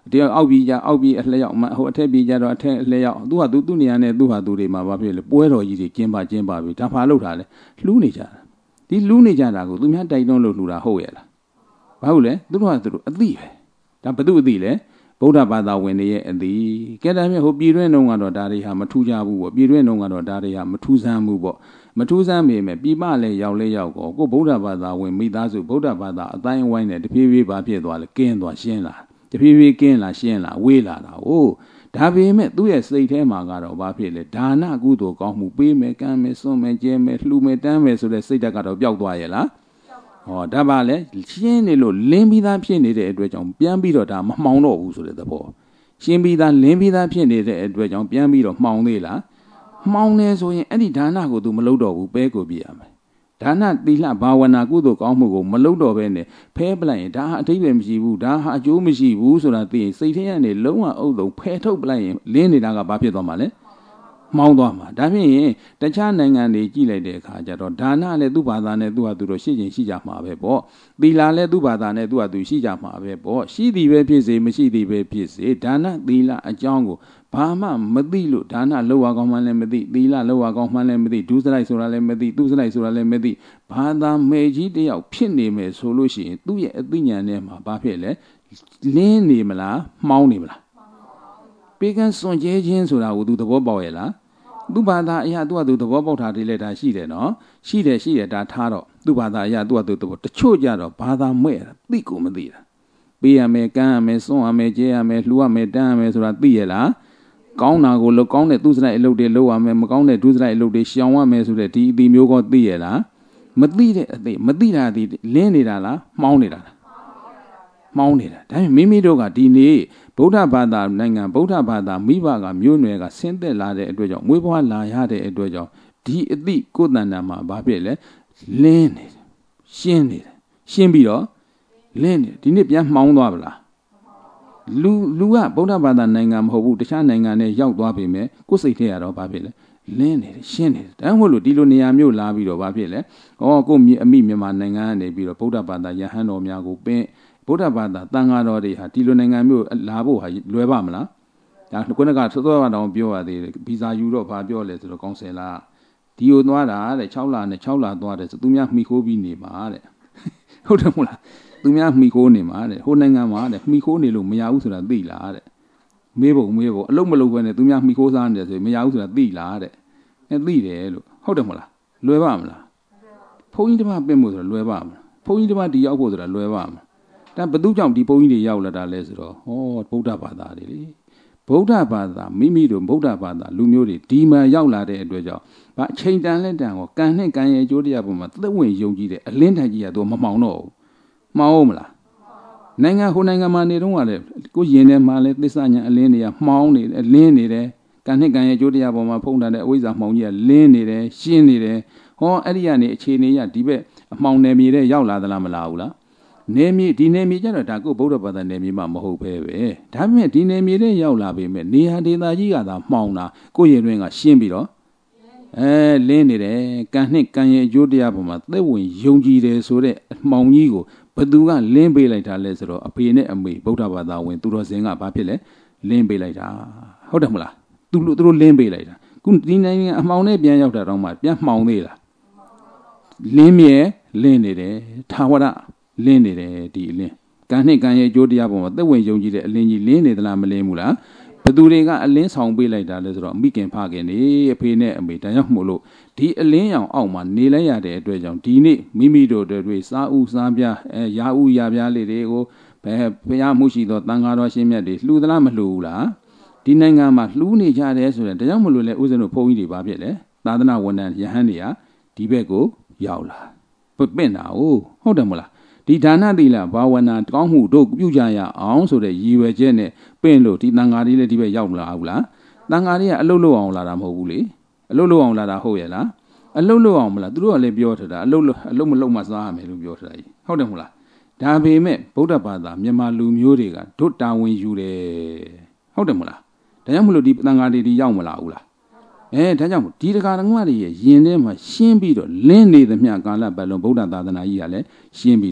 တရားအောက်ပြီးအလျောက်ဟိုအထက်ပြီးကြတော့အထက်အလျောက်သူ့နေရာနဲ့သူ့ဟာသူတွေမှာဘာဖြစ်လဲပွဲတော်ကြီးတွေကျင်းပပြီးဒါဖာလောက်တာလဲလှူးနေကြတာဒီလှူးနေကြတာကိုသူများတိုက်တွန်းလို့လှူတာဟုတ်ရဲ့လားဘာဟုတ်လဲသူတို့ကသူတို့အသိပဲဒါဘသူအသိလဲဗုဒ္ဓဘာသာဝင်တွေရဲ့အသိကဲဒါမြဲဟိုပြည်တွင်းနှုံကတော့ဒါတွေဟာမထူးကြဘူးပေါ့ပြည်တွင်းနှုံကတော့ဒါတွေဟာမထူးဆန်းဘူးပေါ့မထူးဆန်းပေမဲ့ပြည်ပလည်းရောက်ကိုဗုဒ္ဓဘာသာဝင်မိသားစုဗုဒ္ဓဘာသာအတိုင်းဝိုင်းနဲ့တဖြည်းဖြည်းဘာဖြစ်သွားလဲကင်းသွားရှင်းလာတဖြည်းဖြည်းကင်းလာရှင်းလာဝေးလာတာဟုတ်ဒါပေမဲ့သူ့ရဲ့စိတ်ထဲမှာကတော့ဘာဖြစ်လဲဒါနကုသိုလ်ကောင်းမှုပေးမယ်ကမ်းမယ်စွန့်မယ်ကျဲမယ်လှူမယ်တမ်းမယ်ဆိုတဲ့စိတ်ဓာတ်ကတော့ပျောက်သွားရဲ့လားဟောဒါပါလေရှင်းနေလို့လင်းပြီးသားဖြစ်နေတဲ့အတွက်ကြောင့်ပြန်ပြီးတော့ဒါမမှောင်တော့ဘူးဆိုတဲ့သဘောရှင်းပြီးသားလင်းပြီးသားဖြစ်နေတဲ့အတွက်ကြောင့်ပြန်ပြီးတော့မှောင်သေးလားမှောင်နေဆိုရင်အဲ့ဒီဒါနကိုသူမလုပ်တော့ဘူးပဲကိုပြရမယ်ဒါနသီလဘာဝနာကုသိုလ်ကောင်းမှုကိုမလုပ်တော့ဘဲနဲ့ဖဲပလိုက်ရင်ဒါဟာအထိပ္ပယ်မရှိဘူးဒါဟာအကျိုးမရှိဘူးဆိုတာသိရင်စိတ်ထဲကနေလုံးဝအုပ်ဆုံးဖဲထုတ်ပလိုက်ရင်လင်းနေတာကဘာဖြစ်သွားမှာလဲမှောင်းသွားမှာဒါဖြင့်တခြားနိုင်ငံတွေကြည့်လိုက်တဲ့အခါကျတော့ဒါနလည်းသူ့ဘာသာနဲ့သူ့ဟာသူတို့ရှိချင်းရှိကြမှာပဲပေါ့သီလလည်းသူ့ဘာသာနဲ့သူ့ဟာသူရှိကြမှာပဲပေါ့ရှိသည်ပဲဖြစ်စေမရှိသည်ပဲဖြစ်စေဒါနသီလအကြောင်းကိုဘာမှမသိလို့ဒါနလောက်ရကောင်းမှလည်းမသိသီလလောက်ရကောင်းမှလည်းမသိဒုစရိုက်ဆိုတာလည်းမသိသူစရိုက်ဆိုတာလည်းမသိဘာသာမေကြီးတယောက်ဖြစ်နေမယ်ဆိုလို့ရှိရင်သူ့ရဲ့အသိဉာဏ်ထဲမှာဘာဖြစ်လဲလင်းနေမလားမှောင်းနေမလားပေကန်းစွန့်ကြဲခြင်းဆိုတာကိုသူသဘောပေါက်ရဲ့လားသူ့ဘာသာအရာသူ့ဟာသူသဘောပေါက်တာတွေလည်းဒါရှိတယ်နော်ရှိတယ်ဒါထားတော့သူ့ဘာသာအရာသူ့ဟာသူသဘောတချို့ကြတော့ဘာသာမဲ့တာသိကိုမသိတာပေးရမယ်ကမ်းရမယ်စွန့်ရမယ်ကျဲရမယ်လှူရမယ်တန်းရမယ်ဆိုတာသိရလားကောင်းတာကိုလို့ကောင်းတဲ့သူစရိုက်အလုပ်တွေလုပ်ရမယ်မကောင်းတဲ့ဒုစရိုက်အလုပ်တွေရှောင်ရမယ်ဆိုတဲ့ဒီအသိမျိုးကသိရလားမသိတဲ့အသိမသိတာဒီလင်းနေတာလားမှောင်းနေတာလားမှောင်းနေတာဒါပေမဲ့မိမိတို့ကဒီနေ့ဗုဒ္ဓဘာသာနိုင်ငံဗုဒ္ဓဘာသာမိဘကမျိုးနွယ်ကဆင်းသက်လာတဲ့အတွက်ကြောင့်မွေးဖွားလာရတဲ့အတွက်ကြောင့်ဒီအသိကိုယ်တဏ္ဍာမှာဘာဖြစ်လဲလင်းနေတယ်ရှင်းနေတယ်ရှင်းပြီးတော့လင်းနေဒီနေ့ပြန်မှောင်းသွားဗလားလူကဗုဒ္ဓဘာသာနိုင်ငံမဟုတ်ဘူးတခြားနိုင်ငံနဲ့ရောက်သွားပြီမဲ့ကိုယ်စိတ်ထဲရတော့ဘာဖြစ်လဲလင်းနေတယ်ရှင်းနေတယ်ဒါမှမဟုတ်လို့ဒီလိုနေရာမျိုးလာပြီးတော့ဘာဖြစ်လဲကိုအမိမြန်မာနိုင်ငံကနေပြီးတော့ဗုဒ္ဓဘာသာယဟန်တော်များကိုပင်ဗုဒ္ဓဘာသာတန်ဃာတော်တွေဟာဒီလိုနိုင်ငံမျိုးလာဖို့ဟာလွယ်ပါမလားဒါခုနကသောတော်ပြောရသေးတယ်ဗီဇာယူတော့ဘာပြောလဲဆိုတော့ကောင်းဆယ်လားဒီကိုသွားတာတဲ့6လနဲ့6လသွားတယ်ဆိုသူများမှီခိုးပြီးနေမှာတဲ့ဟုတ်တယ်မဟုတ်လားသူများမှီခိုးနေမှာတဲ့ဟိုနိုင်ငံမှာတဲ့မှီခိုးနေလို့မရဘူးဆိုတာသိလားတဲ့မေးဖို့အလုံးမလုံးပဲနဲ့သူများမှီခိုးစားနေတယ်ဆိုရင်မရဘူးဆိုတာသိလားတဲ့သိတယ်လို့ဟုတ်တယ်မဟုတ်လားလွယ်ပါမလားဘုန်းကြီးတစ်ပါးပြင်ဖို့ဆိုတာလွယ်ပါမလားဘုန်းကြီးတစ်ပါးဒီရောက်ဖို့ဆိုတာလွယ်ပါမလားဒါဘသူကြောင့်ဒီဘုန်းကြီးတွေရောက်လာတာလဲဆိုတော့ဗုဒ္ဓဘာသာတွေလေဗုဒ္ဓဘာသာမိမိတို့ဗုဒ္ဓဘာသာလူမျိုးတွေဒီမှာရောက်လာတဲ့အတွက်ကြောင့်ဘာအချိန်တန်လက်တန်ကိုကံနဲ့ကံရဲ့အကျိုးတရားပေါ်မှာသက်ဝင်ယုံကြည်တဲ့အလင်းထိုင်ကြီးကတော့မမှောင်တော့ဘူးမှောင်မလားနိုင်ငံဟိုနိုင်ငံမှာနေတော့ကလည်းကိုယင်ထဲမှာလည်းသစ္စာညာအလင်းတွေကမှောင်နေတယ်လင်းနေတယ်ကံနဲ့ကံရဲ့အကျိုးတရားပေါ်မှာဖုံးထားတဲ့အဝိဇ္ဇာမှောင်ကြီးကလင်းနေတယ်ရှင်းနေတယ်အဲ့ဒီကနေအခြေအနေရဒီဘက်အမှောင်နယ်မြေတဲ့ရောက်လာသလားမလာဘူးလားနယ်မြေဒီနယ်မြေကျတော့ဒါကိုဗုဒ္ဓဘာသာနယ်မြေမှမဟုတ်ပဲဒါပေမဲ့ဒီနယ်မြေတဲ့ရောက်လာပေမဲ့နေဟာဒေသကြီးကသာမှောင်တာကိုယ့်ရဲ့တွင်ကရှင်းပြီးတော့လင်းနေတယ်ကံနဲ့ကံရဲ့အကျိုးတရားပေါ်မှာသက်ဝင်ယုံကြည်တယ်ဆိုတဲ့အမှောင်ကြီးကိုဘသူကလင်းပေးလိုက်တာလဲဆိုတော့အဖေနဲ့အမေဗုဒ္ဓဘာသာဝင်သူတော်စင်ကဘာဖြစ်လဲလင်းပေးလိုက်တာဟုတ်တယ်မလားသူတို့လင်းပေးလိုက်တာခုဒီနိုင်ငံအမှောင်နဲ့ပြန်ရောက်တာတော့မှပြန်မှောင်သေးလားလင်းမြဲလင်းနေတယ်ထာဝရလင်းနေတယ်ဒီအလင်းကံနဲ့ကံရဲ့အကျိုးတရားပေါ်မှာသက်ဝင်ယုံကြည်တဲ့အလင်းကြီးလင်းနေသလားမလင်းဘူးလားဘသူတွေကအလင်းဆောင်ပေးလိုက်တာလဲဆိုတော့မိခင်ဖခင်နေအဖေနဲ့အမေတန်ရောက်မို့လို့ဒီအလင်းရောင်အောက်မှာနေလိုက်ရတဲ့အတွက်ကြောင့်ဒီနေ့မိမိတို့တွေစားဥစားပြားရာဥရပြားလေးတွေကိုဘယ်မှုရှိသောတန်ဃာတော်ရှင်မြတ်တွေလှူသလားမလှူဘူးလားဒီနိုင်ငံမှာလှူနေကြတယ်ဆိုတဲ့ဒါကြောင့်မလို့လဲဥစဉ်တို့ဘုန်းကြီးတွေပါဖြစ်လေသာသနာဝန်ထမ်းယဟန်တွေကဒီဘက်ကိုရောက်လာပင့်တာဟုတ်တယ်မလားဒီဒါနသီလဘာဝနာကောင်းမှုတို့ပြုကြရအောင်ဆိုတဲ့ရည်ရွယ်ချက်နဲ့ပင့်လို့ဒီတန်ဃာတွေလည်းဒီဘက်ရောက်မလာဘူးလားတန်ဃာတွေကအလုတ်လုတ်အောင်လာတာမဟုတ်ဘူးလေအလုတ်လုတ်အောင်လာတာဟုတ်ရဲ့လားအလုတ်လုတ်အောင်မလားသူတို့ကလည်းပြောထတာအလုတ်မလုတ်မှစားရမယ်လို့ပြောထတာကြီးဟုတ်တယ်မဟုတ်လားဒါပေမဲ့ဗုဒ္ဓဘာသာမြန်မာလူမျိုးတွေကဒုတာဝန်ယူတယ်ဟုတ်တယ်မဟုတ်လားဒါကြောင့်မလို့ဒီတန်ဃာတွေဒီရောက်မလာဘူးလားဒါကြောင့်ဒီတရားတော်တွေရဲ့ယင်ထဲမှာရှင်းပြီးတော့လင်းနေသမျှကာလပတ်လုံးဗုဒ္ဓသာသနာကြီးကလည်းရှင်းပြီးတော့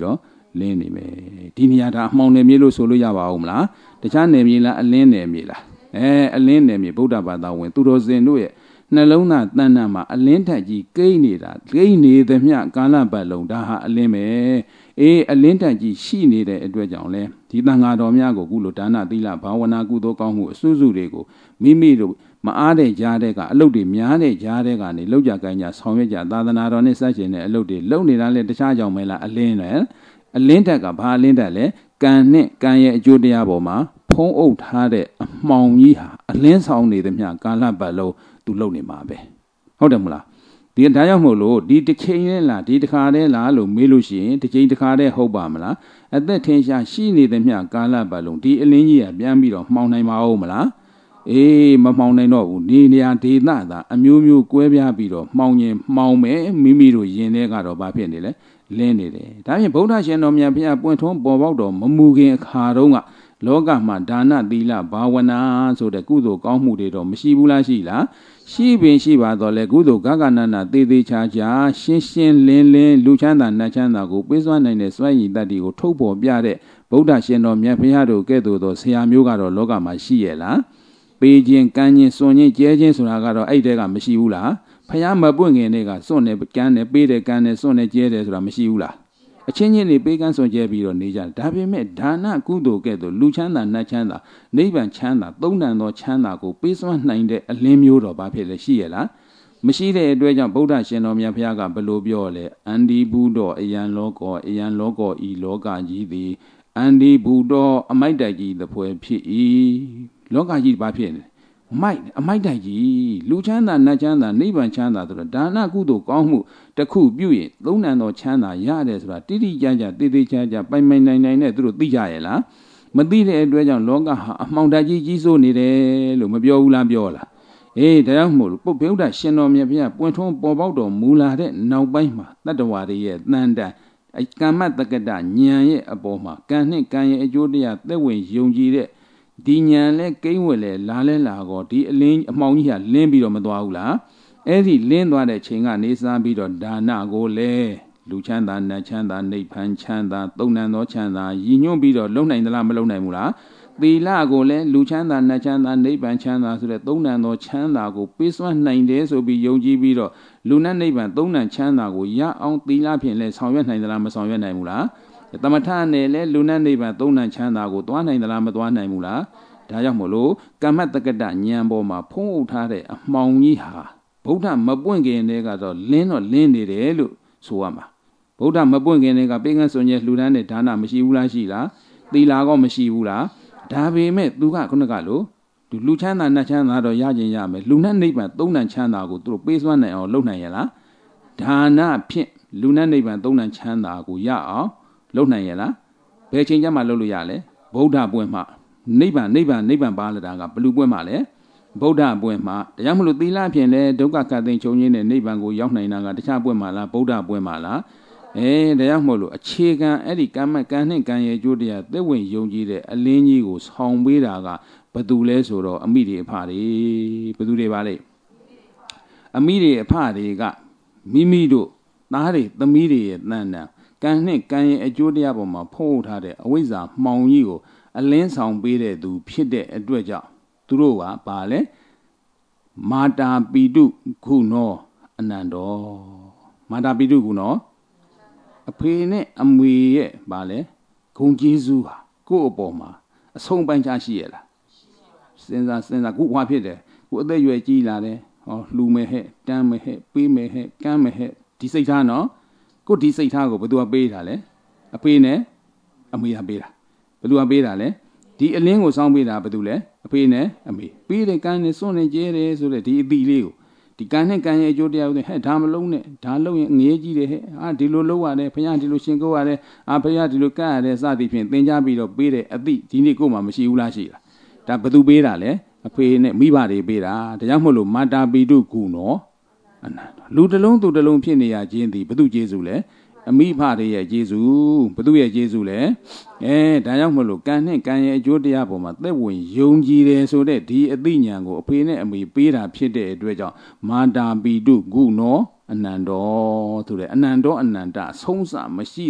လင်းနေမယ်ဒီနေရာဒါအမှောင်နယ်မြေလို့ဆိုလို့ရပါဦးမလားတခြားနယ်မြေလားအလင်းနယ်မြေလားအလင်းနယ်မြေဗုဒ္ဓဘာသာဝင်သူတော်စင်တို့ရဲ့နှလုံးသားတဏ္ဍမှာအလင်းထက်ကြီးကိန်းနေတာကိန်းနေသမျှကာလပတ်လုံးဒါဟာအလင်းပဲအလင်းထက်ကြီးရှိနေတဲ့အတွက်ကြောင့်လဲဒီသံဃာတော်များကိုကုလိုဒါနသီလဘာဝနာကုသိုလ်ကောင်းမှုအစွစုတွေကိုမိမိတို့မအားတဲ့ကြားတဲ့ကအလုပ်တွေများတဲ့ကြားတဲ့ကနေလောက်ကြကိုင်းကြဆောင်ရွက်ကြသာသနာတော်နဲ့စัจရှင်တဲ့အလုပ်တွေလုပ်နေတာလဲတခြားကြောင့်ပဲလားအလင်းတယ်အလင်းတက်ကဘာအလင်းတက်လဲကံနဲ့ကံရဲ့အကျိုးတရားပေါ်မှာဖုံးအုပ်ထားတဲ့အမှောင်ကြီးဟာအလင်းဆောင်နေသမျှကာလပတ်လုံးသူလုပ်နေမှာပဲဟုတ်တယ်မလားဒီဒါကြောင့်မို့လို့ဒီတစ်ချိန်နဲ့လားဒီတစ်ခါတည်းလားလို့မေးလို့ရှိရင်တစ်ချိန်တစ်ခါတည်းဟုတ်ပါမလားအသက်ထင်ရှားရှိနေသမျှကာလပတ်လုံးဒီအလင်းကြီးကပြန်ပြီးတော့မှောင်နိုင်ပါဦးမလားမမှောင်နိုင်တော့ဘူးဒီနေရာဒေသသာအမျိုးမျိုးကွဲပြားပြီးတော့မှောင်ရင်မှောင်မယ်မိမိတို့ယင်တဲ့ကတော့ဘာဖြစ်နေလဲလင်းနေတယ်ဒါဖြင့်ဗုဒ္ဓရှင်တော်မြတ်ဘုရားပွင့်ထွန်းပေါ်ပေါက်တော်မမူခင်အခါတုန်းကလောကမှာဒါနသီလဘာဝနာဆိုတဲ့ကုသိုလ်ကောင်းမှုတွေတော့မရှိဘူးလားရှိလားရှိပင်ရှိပါတော့လေကုသိုလ်ဂဂနနာသေသေးချာချာရှင်းရှင်းလင်းလင်းလူချမ်းသာနတ်ချမ်းသာကိုပေးစွမ်းနိုင်တဲ့စွမ်းရည်တတ်တီကိုထုတ်ပေါ်ပြတဲ့ဗုဒ္ဓရှင်တော်မြတ်ဘုရားတို့ကဲ့သို့သောဆရာမျိုးကတော့လောကမှာရှိရဲ့လားပေးခြင်းကမ်းခြင်းစွန့်ခြင်းကျဲခြင်းဆိုတာကတော့အဲ့တဲကမရှိဘူးလားဖះမပွင့်ခင်တွေကစွန့်တယ်ကမ်းတယ်ပေးတယ်ကမ်းတယ်စွန့်တယ်ကျဲတယ်ဆိုတာမရှိဘူးလားအချင်းချင်းတွေပေးကမ်းစွန့်ကျဲပြီးတော့နေကြဒါပေမဲ့ဒါနကုသိုလ်ကဲ့သို့လူချမ်းသာနတ်ချမ်းသာနိဗ္ဗာန်ချမ်းသာသုံးတန်သောချမ်းသာကိုပေးစွမ်းနိုင်တဲ့အလင်းမျိုးတော်ဘာဖြစ်လဲရှိရဲ့လားမရှိတဲ့အတွက်ကြောင့်ဗုဒ္ဓရှင်တော်မြတ်ဘုရားကဘယ်လိုပြောလဲအန္တိဘူးတော်အယံလောကောအယံလောကောဤလောကကြီးသည်အန္တိဘူးတော်အမိုက်တိုက်ကြီးသဖွယ်ဖြစ်၏လောကကြီးဘာဖြစ်လဲအမိုက်တိုက်ကြီးလူချမ်းသာနတ်ချမ်းသာနိဗ္ဗာန်ချမ်းသာဆိုတော့ဒါနကုသိုလ်ကောင်းမှုတစ်ခုပြုရင်သုံးတန်သောချမ်းသာရတယ်ဆိုတာတိတိကျကျသေသေးချာချာပိုင်နိုင်နဲ့သူတို့သိကြရဲ့လားမသိတဲ့အတွက်ကြောင့်လောကဟာအမှောင်တိုက်ကြီးကြီးစိုးနေတယ်လို့မပြောဘူးလားပြောလားဒါကြောင့်မို့လို့ပုဗ္ဗုဒ္ဓရှင်တော်မြတ်ဘုရားပွင့်ထွန်းပေါ်ပေါက်တော်မူလာတဲ့နောက်ပိုင်းမှာတတ္တဝါတွေရဲ့တန်တန်ကမ္မတက္ကတဉာဏ်ရဲ့အပေါ်မှာကံနဲ့ကံရဲ့အကျိုးတရားသက်ဝင်ယုံကြည်တဲ့ဒီဉာဏ်လဲကိန်းဝဲလဲလာလဲလာကောဒီအလင်းအမှောင်ကြီးဟာလင်းပြီးတော့မသွားဘူးလားအဲ့ဒီလင်းသွားတဲ့ချိန်ကနေစားပြီးတော့ဒါနကိုလဲလူချမ်းသာနတ်ချမ်းသာနိဗ္ဗာန်ချမ်းသာသုံးတန်သောချမ်းသာရည်ညွှန်းပြီးတော့လုံနိုင်သလားမလုံနိုင်ဘူးလားသီလကိုလဲလူချမ်းသာနတ်ချမ်းသာနိဗ္ဗာန်ချမ်းသာဆိုတဲ့သုံးတန်သောချမ်းသာကိုပေးစွမ်းနိုင်တယ်ဆိုပြီးယုံကြည်ပြီးတော့လူနဲ့နိဗ္ဗာန်သုံးတန်ချမ်းသာကိုရအောင်သီလဖြင့်လဲဆောင်ရွက်နိုင်သလားမဆောင်ရွက်နိုင်ဘူးလားသမထနဲ့လဲလူနဲ့နိဗ္ဗာန်သုံးတန်ချမ်းသာကိုသွားနိုင်သလားမသွားနိုင်ဘူးလားဒါကြောင့်မို့လို့ကမ္မတက္ကတဉာဏ်ပေါ်မှာဖုံးအုပ်ထားတဲ့အမှောင်ကြီးဟာဗုဒ္ဓမပွင့်ခင်တည်းကတော့လင်းနေတယ်လို့ဆိုရမှာဗုဒ္ဓမပွင့်ခင်တည်းကပေးကမ်းစွန်ကျဲလှူဒန်းတဲ့ဒါနမရှိဘူးလားရှိလားသီလကောမရှိဘူးလားဒါပေမဲ့သူကခုနကလို့လူချမ်းသာနတ်ချမ်းသာတော့ရခြင်းရမယ်လူနဲ့နိဗ္ဗာန်သုံးတန်ချမ်းသာကိုသူတို့ပေးစွမ်းနိုင်အောင်လုပ်နိုင်ရလားဒါနဖြင့်လူနဲ့နိဗ္ဗာန်သုံးတန်ချမ်းသာကိုရအောင်လုပ်နိုင်ရလားဘယ်ချိန်ကျမှလုပ်လို့ရလဲဗုဒ္ဓပွင့်မှနိဗ္ဗာန်ပါလာတာကဘလူပွင့်မှလဲဗုဒ္ဓပွင့်မှတရားမလို့သီလဖြင့်လဲဒုက္ခခတ်သိမ်းချုပ်ငြိမ်းတဲ့နိဗ္ဗာန်ကိုရောက်နိုင်တာကတခြားပွင့်မှလားဗုဒ္ဓပွင့်မှလားတရားမို့လို့အခြေခံအဲ့ဒီကံနဲ့ကံရဲ့အကျိုးတရားသက်ဝင်ယုံကြည်တဲ့အလင်းကြီးကိုဆောင်ပေးတာကဘသူလဲဆိုတော့အမိတွေအဖတွေဘသူတွေပါလဲအမိတွေအဖတွေကမိမိတို့သားတွေသမီးတွေရဲ့တန်တန်ကံနဲ့ကံရဲ့အကျိုးတရားပေါ်မှာဖုံးထားတဲ့အဝိဇ္ဇာမှောင်ကြီးကိုအလင်းဆောင်ပေးတဲ့သူဖြစ်တဲ့အတွက်ကြောင့်သူတို့ကပါလဲမာတာပိတုခုနောအနန္တောမာတာပိတုခုနောအဖေနဲ့အမွေရဲ့ပါလဲဂုဏ်ကျေးဇူးဟာကိုယ့်အပေါ်မှာအဆုံးပိုင်းခြားရှိရလားစဉ်းစားခုဟွာဖြစ်တယ်ခုအသက်ရွယ်ကြီးလာတယ်လှူမယ်ဟဲ့တန်းမယ်ဟဲ့ပေးမယ်ဟဲ့ကမ်းမယ်ဟဲ့ဒီစိတ်ထားနော်ကိုဒီစိတ်ထားကိုဘယ်သူကပေးတာလဲအဖေနဲ့အမွေကပေးတာဘယ်သူကပေးတာလဲဒီအလင်းကိုစောင်းပေးတာဘယ်သူလဲအဖေနဲ့အမေပေးတယ်ကမ်းတယ်စွန့်နေကျဲတယ်ဆိုတဲ့ဒီအတိလေးကိုဒီကံနဲ့ကံရဲ့အကျိုးတရားကိုဟဲ့ဒါမလုံးနဲ့ဒါလုံးရင်ငရဲကြီးတယ်ဟဲ့ဒီလိုလုံးရတယ်ဘုရားဒီလိုရှင်ကိုရတယ်ဘုရားဒီလိုကတ်ရတယ်စသည်ဖြင့်သင်ကြားပြီးတော့ပေးတဲ့အတိဒီနေ့ကိုမှမရှိဘူးလားရှိလားဒါဘယ်သူပေးတာလဲအဖေနဲ့မိဘတွေပေးတာဒါကြောင့်မို့လို့မာတာပိတုကုနောအနန္တလူတစ်လုံးသူတစ်လုံးဖြစ်နေရခြင်းသည်ဘယ်သူကျေးဇူးလဲအမိဖတွေရဲ့ကျေးဇူးဘသူရဲ့ကျေးဇူးလဲဒါကြောင့်မလို့ကံနဲ့ကံရဲ့အကျိုးတရားပေါ်မှာသက်ဝင်ယုံကြည်တယ်ဆိုတဲ့ဒီအသိဉာဏ်ကိုအဖေနဲ့အမေပေးတာဖြစ်တဲ့အတွက်ကြောင့်မာတာပိတုဂုနောအနန္တောဆိုတဲ့အနန္တောအနန္တဆုံးစမရှိတဲ့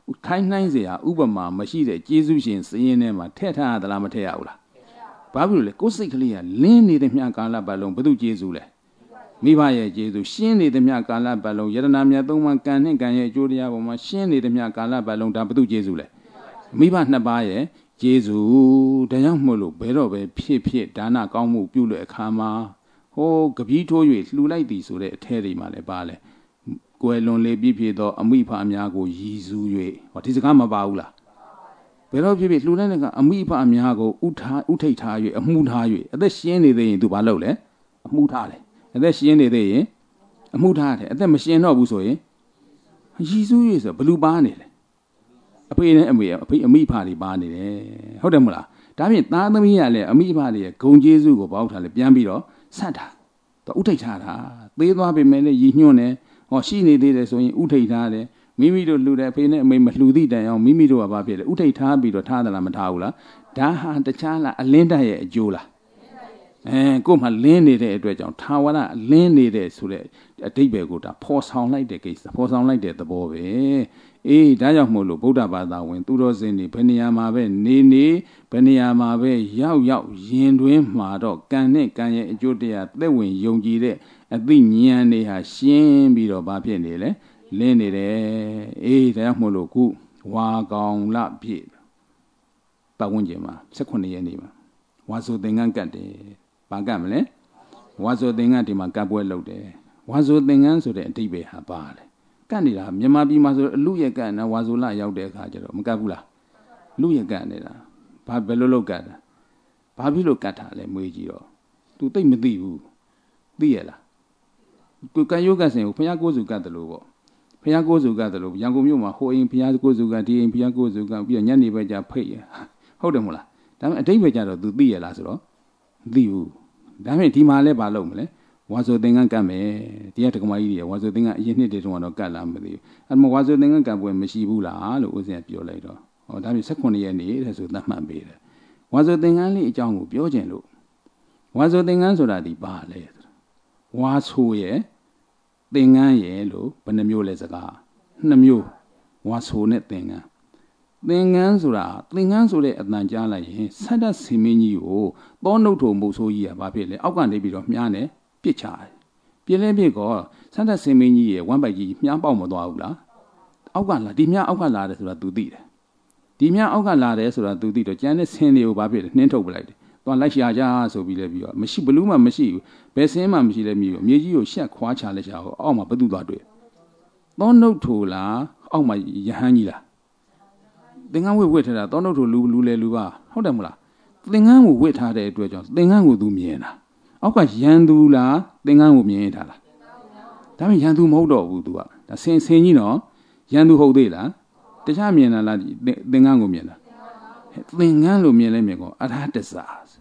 ခိုင်းနှိုင်းเสียဥပမာမရှိတဲ့ကျေးဇူးရှင်စည်ရင်ထဲမှာထည့်ထားရသလားမထည့်ရဘူးလားဘာဖြစ်လို့လဲကိုယ်စိတ်ကလေးကလင်းနေတဲ့မြတ်ကာလပတ်လုံးဘု து ကျေးဇူးလဲမိဘရဲ့ကျေးဇူးရှင်းနေတဲ့မြတ်ကာလပတ်လုံးယတနာမြတ်သုံးပါးကံနဲ့ကံရဲ့အကျိုးတရားပေါ်မှာရှင်းနေတဲ့မြတ်ကာလပတ်လုံးဒါဘု து ကျေးဇူးလဲမိဘနှစ်ပါးရဲ့ကျေးဇူးဒါကြောင့်မို့လို့ဘယ်တော့ပဲဖြစ်ဒါနကောင်းမှုပြုလို့အခါမှာဟိုကပီးထိုး၍လှူလိုက်သည်ဆိုတဲ့အထဲတွေမှာလည်းပါလဲကွယ်လွန်လေပြည့်သောအမိဖအများကိုရည်စူး၍ဟောဒီစကားမပါဘူးလားဘယ်တော့ဖြစ်လှူလိုက်တဲ့ကအမိဖအများကိုဥထိတ်ထား၍အမှုထား၍အသက်ရှင်းနေသေးရင်သူဘာလုပ်လဲအမှုထားတယ်အသက်ရှင်းနေသေးရင်အမှုထားတယ်အသက်မရှင်းတော့ဘူးဆိုရင်ရည်စူး၍ဆိုဘလူပါနေတယ်အဖေနဲ့အမိဖတွေပါနေတယ်ဟုတ်တယ်မလားဒါဖြင့်သားသမီးကလည်းအမိဖတွေရဲ့ဂုံကျေးဇူးကိုပေါက်ထားလဲပြန်ပြီးတော့ဆက်တာသူဥထိတ်ထားတာသေးသွားပေမဲ့လည်းရည်ညွှန်းတယ်ဟောရှိနေသေးတယ်ဆိုရင်ဥထိတ်ထားတယ်မိမိတို့လှူတဲ့အဖေနဲ့အမေမလှူသည့်တိုင်အောင်မိမိတို့ကဘာဖြစ်လဲဥထိတ်ထားပြီးတော့ထားသလားမထားဘူးလားဒါဟာတခြားလားအလင်းတက်ရဲ့အကျိုးလားကို့မှာလင်းနေတဲ့အတွက်ကြောင့်ထာဝရလင်းနေတဲ့ဆိုတဲ့အဓိပ္ပာယ်ကိုဒါဖော်ဆောင်လိုက်တဲ့ကိစ္စဖော်ဆောင်လိုက်တဲ့သဘောပဲအေးဒါကြောင့်မို့လို့ဗုဒ္ဓဘာသာဝင်သူတော်စင်တွေဘယ်နေရာမှာပဲနေဘယ်နေရာမှာပဲရောက်ရင်တွင်မှာတော့ကံနဲ့ကံရဲ့အကျိုးတရားသက်ဝင်ယုံကြည်တဲ့အသိဉာဏ်တွေဟာရှင်းပြီးတော့ဘာဖြစ်နေလဲလင်းနေတယ်အေးဒါကြောင့်မို့လို့ခုဝါကောင်လပြည့်ပတ်ဝန်းကျင်မှာ18ရက်နေ့မှာဝါဆိုသင်္ကန်းကတ်တယ်ဘာကတ်မလဲဝါဆိုသင်္ကန်းဒီမှာကတ်ပွဲလုပ်တယ်ဝါဆိုသင်္ကန်းဆိုတဲ့အဓိပ္ပာယ်ဟာပါလေကတ်နေတာမြန်မာပြည်မှာဆိုအလူရက်ကတ်နော်ဝါဆိုလရောက်တဲ့အခါကျတော့မကတ်ဘူးလားလူရက်ကတ်နေတာဘာဘယ်လိုလုပ်ကတ်တာဘာဖြစ်လို့ကတ်တာလဲမွေးကြည့်တော့ तू သိမသိဘူးသိရလားကိုကံယောဂဆင်ကိုဘုရားကိုးစုကတ်တယ်လို့ပေါ့ဘုရားကိုးစုကတ်တယ်လို့ရန်ကုန်မြို့မှာဟိုအိမ်ဘုရားကိုးစုကဒီအိမ်ဘုရားကိုးစုကပြီးတော့ညနေဘက်ကျဖိတ်ရဟုတ်တယ်မဟုတ်လားဒါပေမဲ့အတိတ်ဘက်ကျတော့ तू သိရလားဆိုတော့မသိဘူးဒါပေမဲ့ဒီမှာလဲဘာလုပ်မလဲဝါဆိုသင်္ကန်းကတ်မယ်တရားတက္ကမကြီးတွေဝါဆိုသင်္ကန်းအရင်နှစ်တွေတုန်းကတော့ကတ်လားမသိဘူးအဲ့မှာဝါဆိုသင်္ကန်းကတ်ပွဲမရှိဘူးလားလို့ဦးဇင်းကပြောလိုက်တော့ဟောဒါပြင်18ရက်နေ့တဲ့ဆိုသတ်မှတ်ပေးတယ်ဝါဆိုသင်္ကန်းလေးအကြောင်းကိုပြောခြင်းလို့ဝါဆိုသင်္ကန်းဆိုတာဒီပါလဲဝါဆိုရဲ့သင်္ကန်းရဲ့လို့ဘယ်နှမျိုးလဲစကား2မျိုးဝါဆိုနဲ့သင်္ကန်းသင်္ကန်းဆိုတာသင်္ကန်းဆိုတဲ့အတန်ကြားလိုက်ရင်ဆတ်တဆင်မင်းကြီးကိုသောနှုတ်ထုံမုတ်ဆိုးကြီးကဘာဖြစ်လဲအောက်ကနေပြီးတော့မြားနဲ့ပြစ်ချတယ်ပြင်းလဲပြစ်ကောဆတ်တဆင်မင်းကြီးရဲ့ဝမ်းပိုက်ကြီးမြားပေါက်မသွားဘူးလားအောက်ကလာဒီမြားအောက်ကလာတယ်ဆိုတာ तू သိတယ်ဒီမြားအောက်ကလာတယ်ဆိုတာ तू သိတော့ကျန်တဲ့ဆင်းတွေကိုဘာဖြစ်လဲနှင်းထုတ်ပလိုက်တယ်သွားလိုက်ရှာကြဆိုပြီးလဲပြီးတော့မရှိဘလူးမှမရှိဘူးဘယ်ဆင်းမှမရှိလဲမြေကြီးကိုရှက်ခွာချလိုက်ရှာဟောအောက်မှာဘသူသွားတွေ့သောနှုတ်ထိုလားအောက်မှာယဟန်ကြီးလားသင်္ကန်းဝှက်ထားတာသောနှုတ်ထိုလူလေလူပါဟုတ်တယ်မလားသင်္ကန်းကိုဝှက်ထားတဲ့အတွက်ကြောင့်သင်္ကန်းကို तू မြင်တာအောက်ကရန်သူလားသင်္ကန်းကိုမြင်ထားလားဒါပေမဲ့ရန်သူမဟုတ်တော့ဘူး तू ကဒါဆင်ကြီးနော်ရန်သူဟုတ်သေးလားတခြားမြင်တာလားသင်္ကန်းကိုမြင်တာသင်္ကန်းလို့မြင်လဲမြင်ကောအရဟတဇာ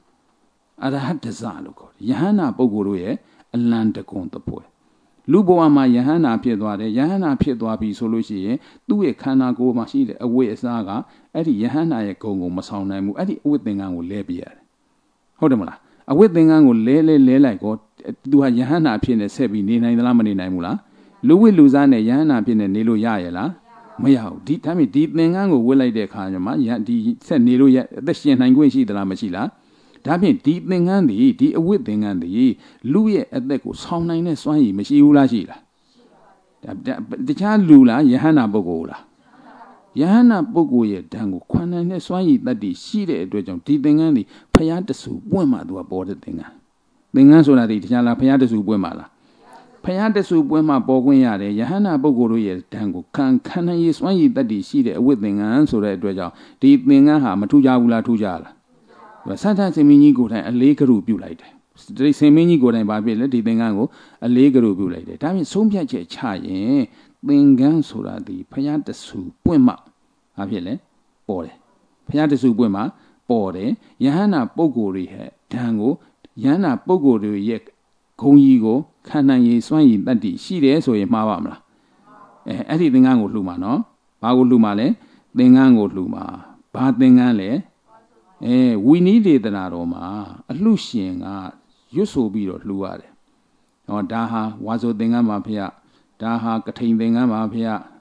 လို့ခေါ်တယ်ယဟန္တာပုဂ္ဂိုလ်တို့ရဲ့အလံတကွန်တပွဲလူဘဝမှာယဟန္တာဖြစ်သွားတယ်ယဟန္တာဖြစ်သွားပြီဆိုလို့ရှိရင်သူ့ရဲ့ခန္ဓာကိုယ်မှာရှိတဲ့အဝိအစားကအဲ့ဒီယဟန္တာရဲ့ဂုဏ်ကိုမဆောင်နိုင်ဘူးအဲ့ဒီအဝိသင်္ကန်းကိုလဲပြရတယ်ဟုတ်တယ်မလားအဝိသင်္ကန်းကိုလဲလိုက်ကောသူဟာယဟန္တာဖြစ်နေဆက်ပြီးနေနိုင်သလားမနေနိုင်ဘူးလားလူဝိလူစားနဲ့ယဟန္တာဖြစ်နေနေလို့ရရဲ့လားမရဘူးဒီဒါပေမဲ့ဒီသင်္ကန်းကိုဝတ်လိုက်တဲ့အခါကျမှဒီဆက်နေလို့ရအသက်ရှင်နိုင်ခွင့်ရှိသလားမရှိလားဒါဖြင့်ဒီသင်္ကန်းဒီအဝိသင်္ကန်းလူရဲ့အသက်ကိုဆောင်းနိုင်တဲ့စွမ်းရည်မရှိဘူးလားရှိလားတခြားလူလားယဟန္တာပုဂ္ဂိုလ်လားယဟန္တာပုဂ္ဂိုလ်ရဲ့ဓာတ်ကိုခွန်နိုင်တဲ့စွမ်းရည်တတ္တိရှိတဲ့အတွက်ကြောင့်ဒီသင်္ကန်းဖျားတဆူပွင့်မှသူကပေါ်တဲ့သင်္ကန်းဆိုတာဒီတခြားလားဖျားတဆူပွင့်မှလားဖျားတဆူပွင့်မှပေါ်ခွင့်ရတယ်ယဟန္တာပုဂ္ဂိုလ်တို့ရဲ့ဓာတ်ကိုခံနိုင်ရစွမ်းရည်တတ္တိရှိတဲ့အဝိသင်္ကန်းဆိုတဲ့အတွက်ကြောင့်ဒီသင်္ကန်းဟာမထူးကြဘူးလားထူးကြလားဆန္ဒဆင်မင်းကြီးကိုယ်တိုင်အလေးကရုပြုလိုက်တယ်ဒီဆင်မင်းကြီးကိုယ်တိုင်ဘာဖြစ်လဲဒီသင်္ကန်းကိုအလေးကရုပြုလိုက်တယ်ဒါပြင်ဆုံးဖြတ်ချက်ချရင်သင်္ကန်းဆိုတာဒီဖျားတဆူပွင့်မှဘာဖြစ်လဲပေါ်တယ်ဖျားတဆူပွင့်မှပေါ်တယ်ယဟန္တာပုဂ္ဂိုလ်တွေဟဲ့ဓာန်ကိုယဟန္တာပုဂ္ဂိုလ်တွေရဲ့ဂုံကြီးကိုခံနိုင်ရည်စွမ်းရည်တတ္တိရှိတယ်ဆိုရင်မှားပါမလားအဲ့ဒီသင်္ကန်းကိုလှူမှာနော်ဘာကိုလှူမှာလဲသင်္ကန်းကိုလှူမှာဘာသင်္ကန်းလဲဝီနီးဒေသနာတော်မှာအလှရှင်ကရွတ်ဆိုပြီးတော့လှူရတယ်ဟောဒါဟာဝါဆိုသင်္ကန်းပါဖေ။ဒါဟာကထိန်သင်္ကန်းပါဖေ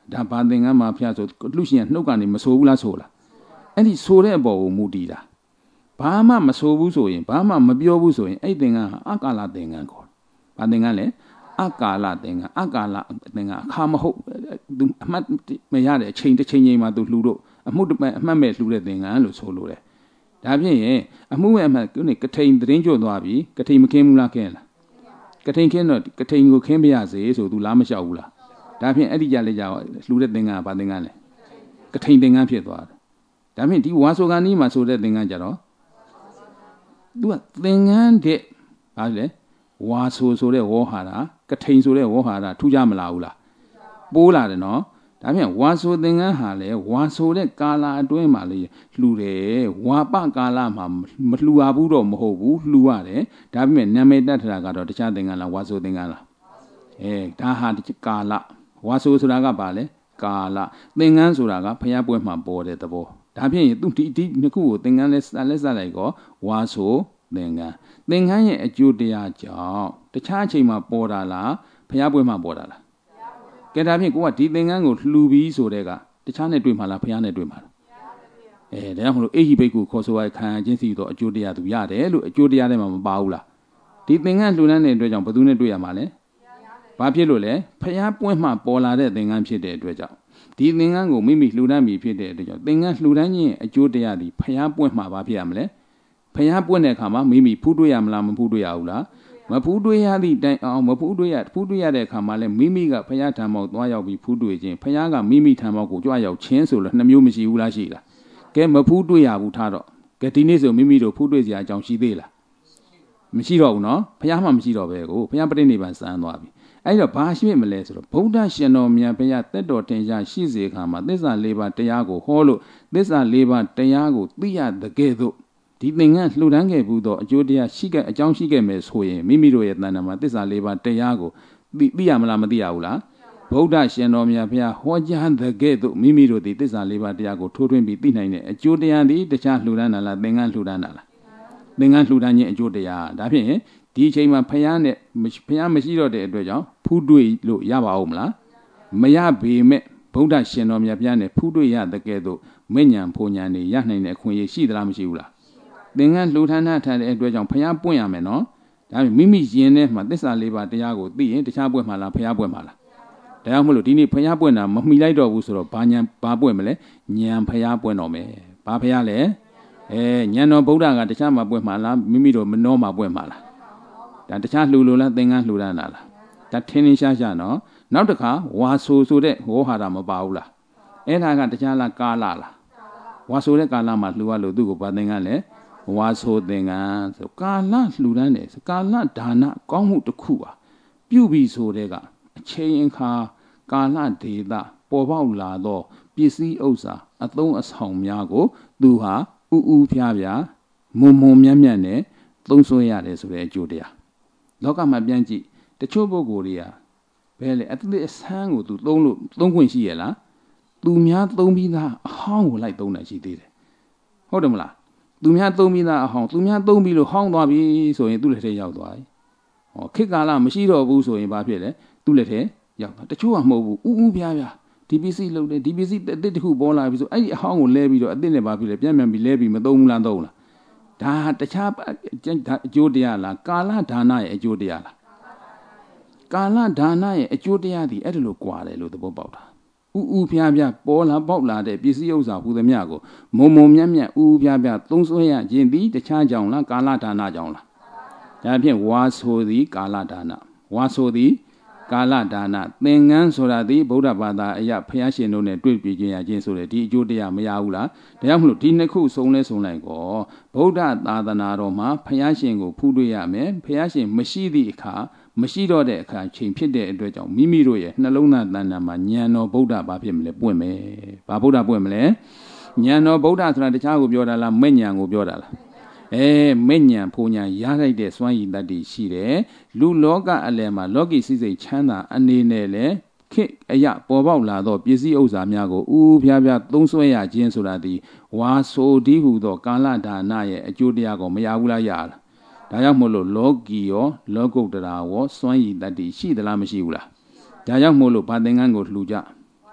ဒါဘာသင်္ကန်းမှာဖျားဆိုလူရှင်ကနှုတ်ကနေမဆိုဘူးလားဆိုလားအဲ့ဒီဆိုတဲ့အပေါ်ကိုမူတည်တာဘာမှမဆိုဘူးဆိုရင်ဘာမှမပြောဘူးဆိုရင်အဲ့သင်္ကန်းဟာအကာလသင်္ကန်းခေါ်ဘာသင်္ကန်းလဲအကာလသင်္ကန်းအကာလသင်္ကန်းအခါမဟုတ်သူအမှတ်မရတဲ့အချိန်တစ်ချိန်ချိန်မှာသူလှူတော့အမှတ်မဲ့လှူတဲ့သင်္ကန်းလို့ဆိုလို့တယ်ဒါဖြင့်ရင်အမှုမဲ့အမှတ်ကထိန်သတင်းကြွသွားပြီကထိန်မခင်းဘူးလားခင်းလားကထိန်ခင်းတော့ကထိန်ကိုခင်းပြရစေဆိုသူလားမလျှောက်ဘူးလားဒါဖြင့်အဲ့ဒီကြလေကြလှူတဲ့သင်္ကန်းကဘာသင်္ကန်းလဲကထိန်သင်္ကန်းဖြစ်သွားတယ်ဒါဖြင့်ဒီဝါဆိုကနီးမှာဆိုတဲ့သင်္ကန်းကြတော့သူကသင်္ကန်းတဲ့ဘာလဲဝါဆိုတဲ့ဝေါ်ဟာတာကထိန်ဆိုတဲ့ဝေါ်ဟာတာထူးကြမလားဘူးလားပိုးလာတယ်နော်ဒါဖြင့်ဝါဆိုသင်္ကန်းဟာလေဝါဆိုတဲ့ကာလာအတွင်းမှာလေလှူတယ်ဝါပကာလာမှာမလှူရဘူးတော့မဟုတ်ဘူးလှူရတယ်ဒါပေမဲ့နာမည်တတ်ထတာကတော့တခြားသင်္ကန်းလားဝါဆိုသင်္ကန်းလားဒါဟာကာလဝါဆိုဆိုတာကဘာလဲကာလသင်္ကန်းဆိုတာကဖျားပွဲမှာပေါ်တဲ့သဘောဒါဖြင့်သူဒီနှစ်ခုကိုသင်္ကန်းလဲစလိုက်ကောဝါဆိုသင်္ကန်းရဲ့အကျိုးတရားကြောင့်တခြားအချိန်မှာပေါ်တာလားဖျားပွဲမှာပေါ်တာလားကဲဒါဖြင့်ကိုကဒီသင်္ကန်းကိုလှူပြီးဆိုတဲ့ကတခြားနဲ့တွေ့မှာလားဖျားနဲ့တွေ့မှာလားဒါကြောင့်မလို့အေဟိဘိတ်ကိုခေါ်ဆိုရခံခြင်းစီတော့အကျိုးတရားသူရတယ်လို့အကျိုးတရားထဲမှာမပါဘူးလားဒီသင်္ကန်းလှူတဲ့အတွက်ကြောင့်ဘယ်သူနဲ့တွေ့ရမှာလဲဘာဖြစ်လို့လဲဖျားပွင့်မှပေါ်လာတဲ့သင်္ကန်းဖြစ်တဲ့အတွက်ကြောင့်ဒီသင်္ကန်းကိုမိမိလှူဒန်းမိဖြစ်တဲ့အတွက်ကြောင့်သင်္ကန်းလှူဒန်းခြင်းအကျိုးတရားဒီဖျားပွင့်မှဘာဖြစ်ရမလဲဖျားပွင့်တဲ့အခါမှာမိမိဖူးတွေ့ရမလားမဖူးတွေ့ရဘူးလားမဖူးတွေ့ရသည့်တိုင်အောင်မဖူးတွေ့ရတဲ့အခါမှာလဲမိမိကဖျားထံမောက်သွားရောက်ပြီးဖူးတွေ့ခြင်းဖျားကမိမိထံမောက်ကိုကြွရောက်ခြင်းဆိုလို့နှစ်မျိုးမရှိဘူးလားရှိလားကဲမဖူးတွေ့ရဘူးထားတော့ကဲဒီနေ့ဆိုမိမိတို့ဖူးတွေ့စရာအကြောင်းရှိသေးလားမရှိတော့ဘူးနော်ဖျားမှမရှိတော့ပဲကိုဖျားပဋိနိဗ္ဗာန်စံသွားပြီအဲ့တော့ဘာရှိမလဲဆိုတော့ဗုဒ္ဓရှင်တော်မြတ်ဘုရားတက်တော်တင်ရှားရှိစေခါမှာသစ္စာ၄ပါးတရားကိုဟောလို့သစ္စာ၄ပါးတရားကိုသိရတဲ့ကဲ့သို့ဒီသင်္ကန်းလှူဒန်းခဲ့ဘူးတော့အကျိုးတရားရှိခဲ့အကြောင်းရှိခဲ့မယ်ဆိုရင်မိမိတို့ရဲ့တဏ္ဍာမှာသစ္စာ၄ပါးတရားကိုသိရမလားမသိရဘူးလားဗုဒ္ဓရှင်တော်မြတ်ဘုရားဟောကြားတဲ့ကဲ့သို့မိမိတို့ဒီသစ္စာ၄ပါးတရားကိုထိုးထွင်းပြီးသိနိုင်တဲ့အကျိုးတရားသည်တခြားလှူဒန်းတာလားသင်္ကန်းလှူဒန်းတာလားသင်္ကန်းလှူဒန်းခြင်းအကျိုးတရားဒါဖြင့်ဒီအချိန်မှာဖျားမရှိတော့တဲ့အတွက်ကြောင့်ဖူးတွေ့လို့ရပါဦးမလားမရပေမဲ့ဗုဒ္ဓရှင်တော်မြတ်ဘုရားနဲ့ဖူးတွေ့ရတဲ့ကဲ့သို့မဉ္ဇဉ်ဖိုဉ္ဇဉ်နေရနိုင်တဲ့အခွင့်အရေးရှိသလားမရှိဘူးလားသင်္ကန်းလှူဒန်းထားတဲ့အတွက်ကြောင့်ဖျားပွင့်ရမယ်နော်ဒါပေမဲ့မိမိရင်ထဲမှာသစ္စာ၄ပါးတရားကိုသိရင်တခြားပွင့်မှာလားဖျားပွင့်မှာလားဒါကြောင့်မလို့ဒီနေ့ဖျားပွင့်တာမမှီလိုက်တော့ဘူးဆိုတော့ဘာပွင့်မလဲဉာဏ်ဖျားပွင့်တော့မယ်ဘာဖျားလဲဉာဏ်တော်ဗုဒ္ဓကတခြားမှာပွင့်မှာလားမိမိတို့မနှောမှာပွင့်မှာလားဒါတခြားလှူလို့လားသင်္ကန်းလှူဒန်းတာလားဒါထင်းထင်းရှားရှားနော်နောက်တစ်ခါဝါဆိုတဲ့ဝေါ်ဟာတာမပါဘူးလားအဲ့ဒါကတခြားလားကာလလားဝါဆိုတဲ့ကာလမှာလှူရလို့သူ့ကိုဗာသင်္ကန်းလဲဝါဆိုသင်္ကန်းဆိုကာလလှူဒန်းတယ်ကာလဒါနကောင်းမှုတစ်ခုပါပြုပြီးဆိုတဲ့ကအချိန်အခါကာလဒေသပေါ်ပေါက်လာသောပစ္စည်းဥစ္စာအသုံးအဆောင်များကိုသူဟာဥဖျားပြမုံမြတ်နဲ့သုံးဆွဲရတယ်ဆိုတဲ့အကျိုးတရားလောကမှာပြန်ကြည့်တချို့ပုဂ္ဂိုလ်တွေကဘယ်လဲအတိအဆန်းကိုသူသုံးခွင့်ရှိရလားသူများသုံးပြီးသားအဟောင်းကိုလိုက်သုံးတာရှိသေးတယ်ဟုတ်တယ်မလားသူများသုံးပြီးသားအဟောင်းသူများသုံးပြီးလို့ဟောင်းသွားပြီဆိုရင်သူ့လက်ထဲရောက်သွားပြီခေတ်ကာလမရှိတော့ဘူးဆိုရင်ဘာဖြစ်လဲသူ့လက်ထဲရောက်တာတချို့ကမဟုတ်ဘူးဥဖျားဒီပစ္စည်းလုပ်တယ်ဒီပစ္စည်းအသစ်တစ်ခုပေါ်လာပြီဆိုအဲ့ဒီအဟောင်းကိုလဲပြီးတော့အသစ်နဲ့ဘာဖြစ်လဲပြန်ပြီးလဲပြီးမသုံးဘူးလားသုံးလားဒါတခြားအကျိုးတရားလားကာလဒါနရဲ့အကျိုးတရားလားကာလဒါနရဲ့အကျိုးတရားဒီအဲ့ဒါလို့ကြွားတယ်လို့သဘောပေါက်တာဥဖျားပေါ်လာပေါက်လာတဲ့ပစ္စည်းဥစ္စာဟူသမျှကိုမုံမြတ်ဥဖျားသုံးဆွဲရခြင်းဒီတခြားကြောင့်လားကာလဒါနကြောင့်လားဒါဖြင့်ဝါဆိုသည်ကာလဒါနဝါဆိုသည်ကာလဒါနသင်္ကန်းဆိုတာဒီဗုဒ္ဓဘာသာအရာဘုရားရှင်တို့နဲ့တွေ့ပြီးခြင်းရခြင်းဆိုတဲ့ဒီအကျိုးတရားမရဘူးလားဒါကြောင့်မလို့ဒီနှစ်ခုစုံလိုက်ကောဗုဒ္ဓသာသနာတော်မှာဘုရားရှင်ကိုဖူးတွေ့ရမယ်ဘုရားရှင်မရှိသည့်အခါမရှိတော့တဲ့အခါချိန်ဖြစ်တဲ့အတွက်ကြောင့်မိမိတို့ရဲ့နှလုံးသားတဏ္ဍာမှာဉာဏ်တော်ဗုဒ္ဓဘာဖြစ်မလဲပွင့်မယ်ဘာဗုဒ္ဓပွင့်မလဲဉာဏ်တော်ဗုဒ္ဓဆိုတာတခြားကိုပြောတာလားမဲ့ဉာဏ်ကိုပြောတာလားမဲ့ဉာဏ်ဖိုဉာဏ်ရလိုက်တဲ့စွမ်းရည်တတ်တည်ရှိတယ်လူလောကအလယ်မှာလောကီစိစိတ်ချမ်းသာအနေနဲ့လေခေအယပေါ်ပေါက်လာသောပစ္စည်းဥစ္စာများကိုဖျားသုံးဆွဲရခြင်းဆိုတာဒီဝါဆိုဒီဟုသောကာလဒါနရဲ့အကျိုးတရားကိုမရဘူးလားရလားဒါကြောင့်မို့လို့လောကီရောလောကုတ္တရာရောစွမ်းရည်တတ်တည်ရှိသလားမရှိဘူးလားဒါကြောင့်မို့လို့ဗာသင်္ကန်းကိုလှူကြ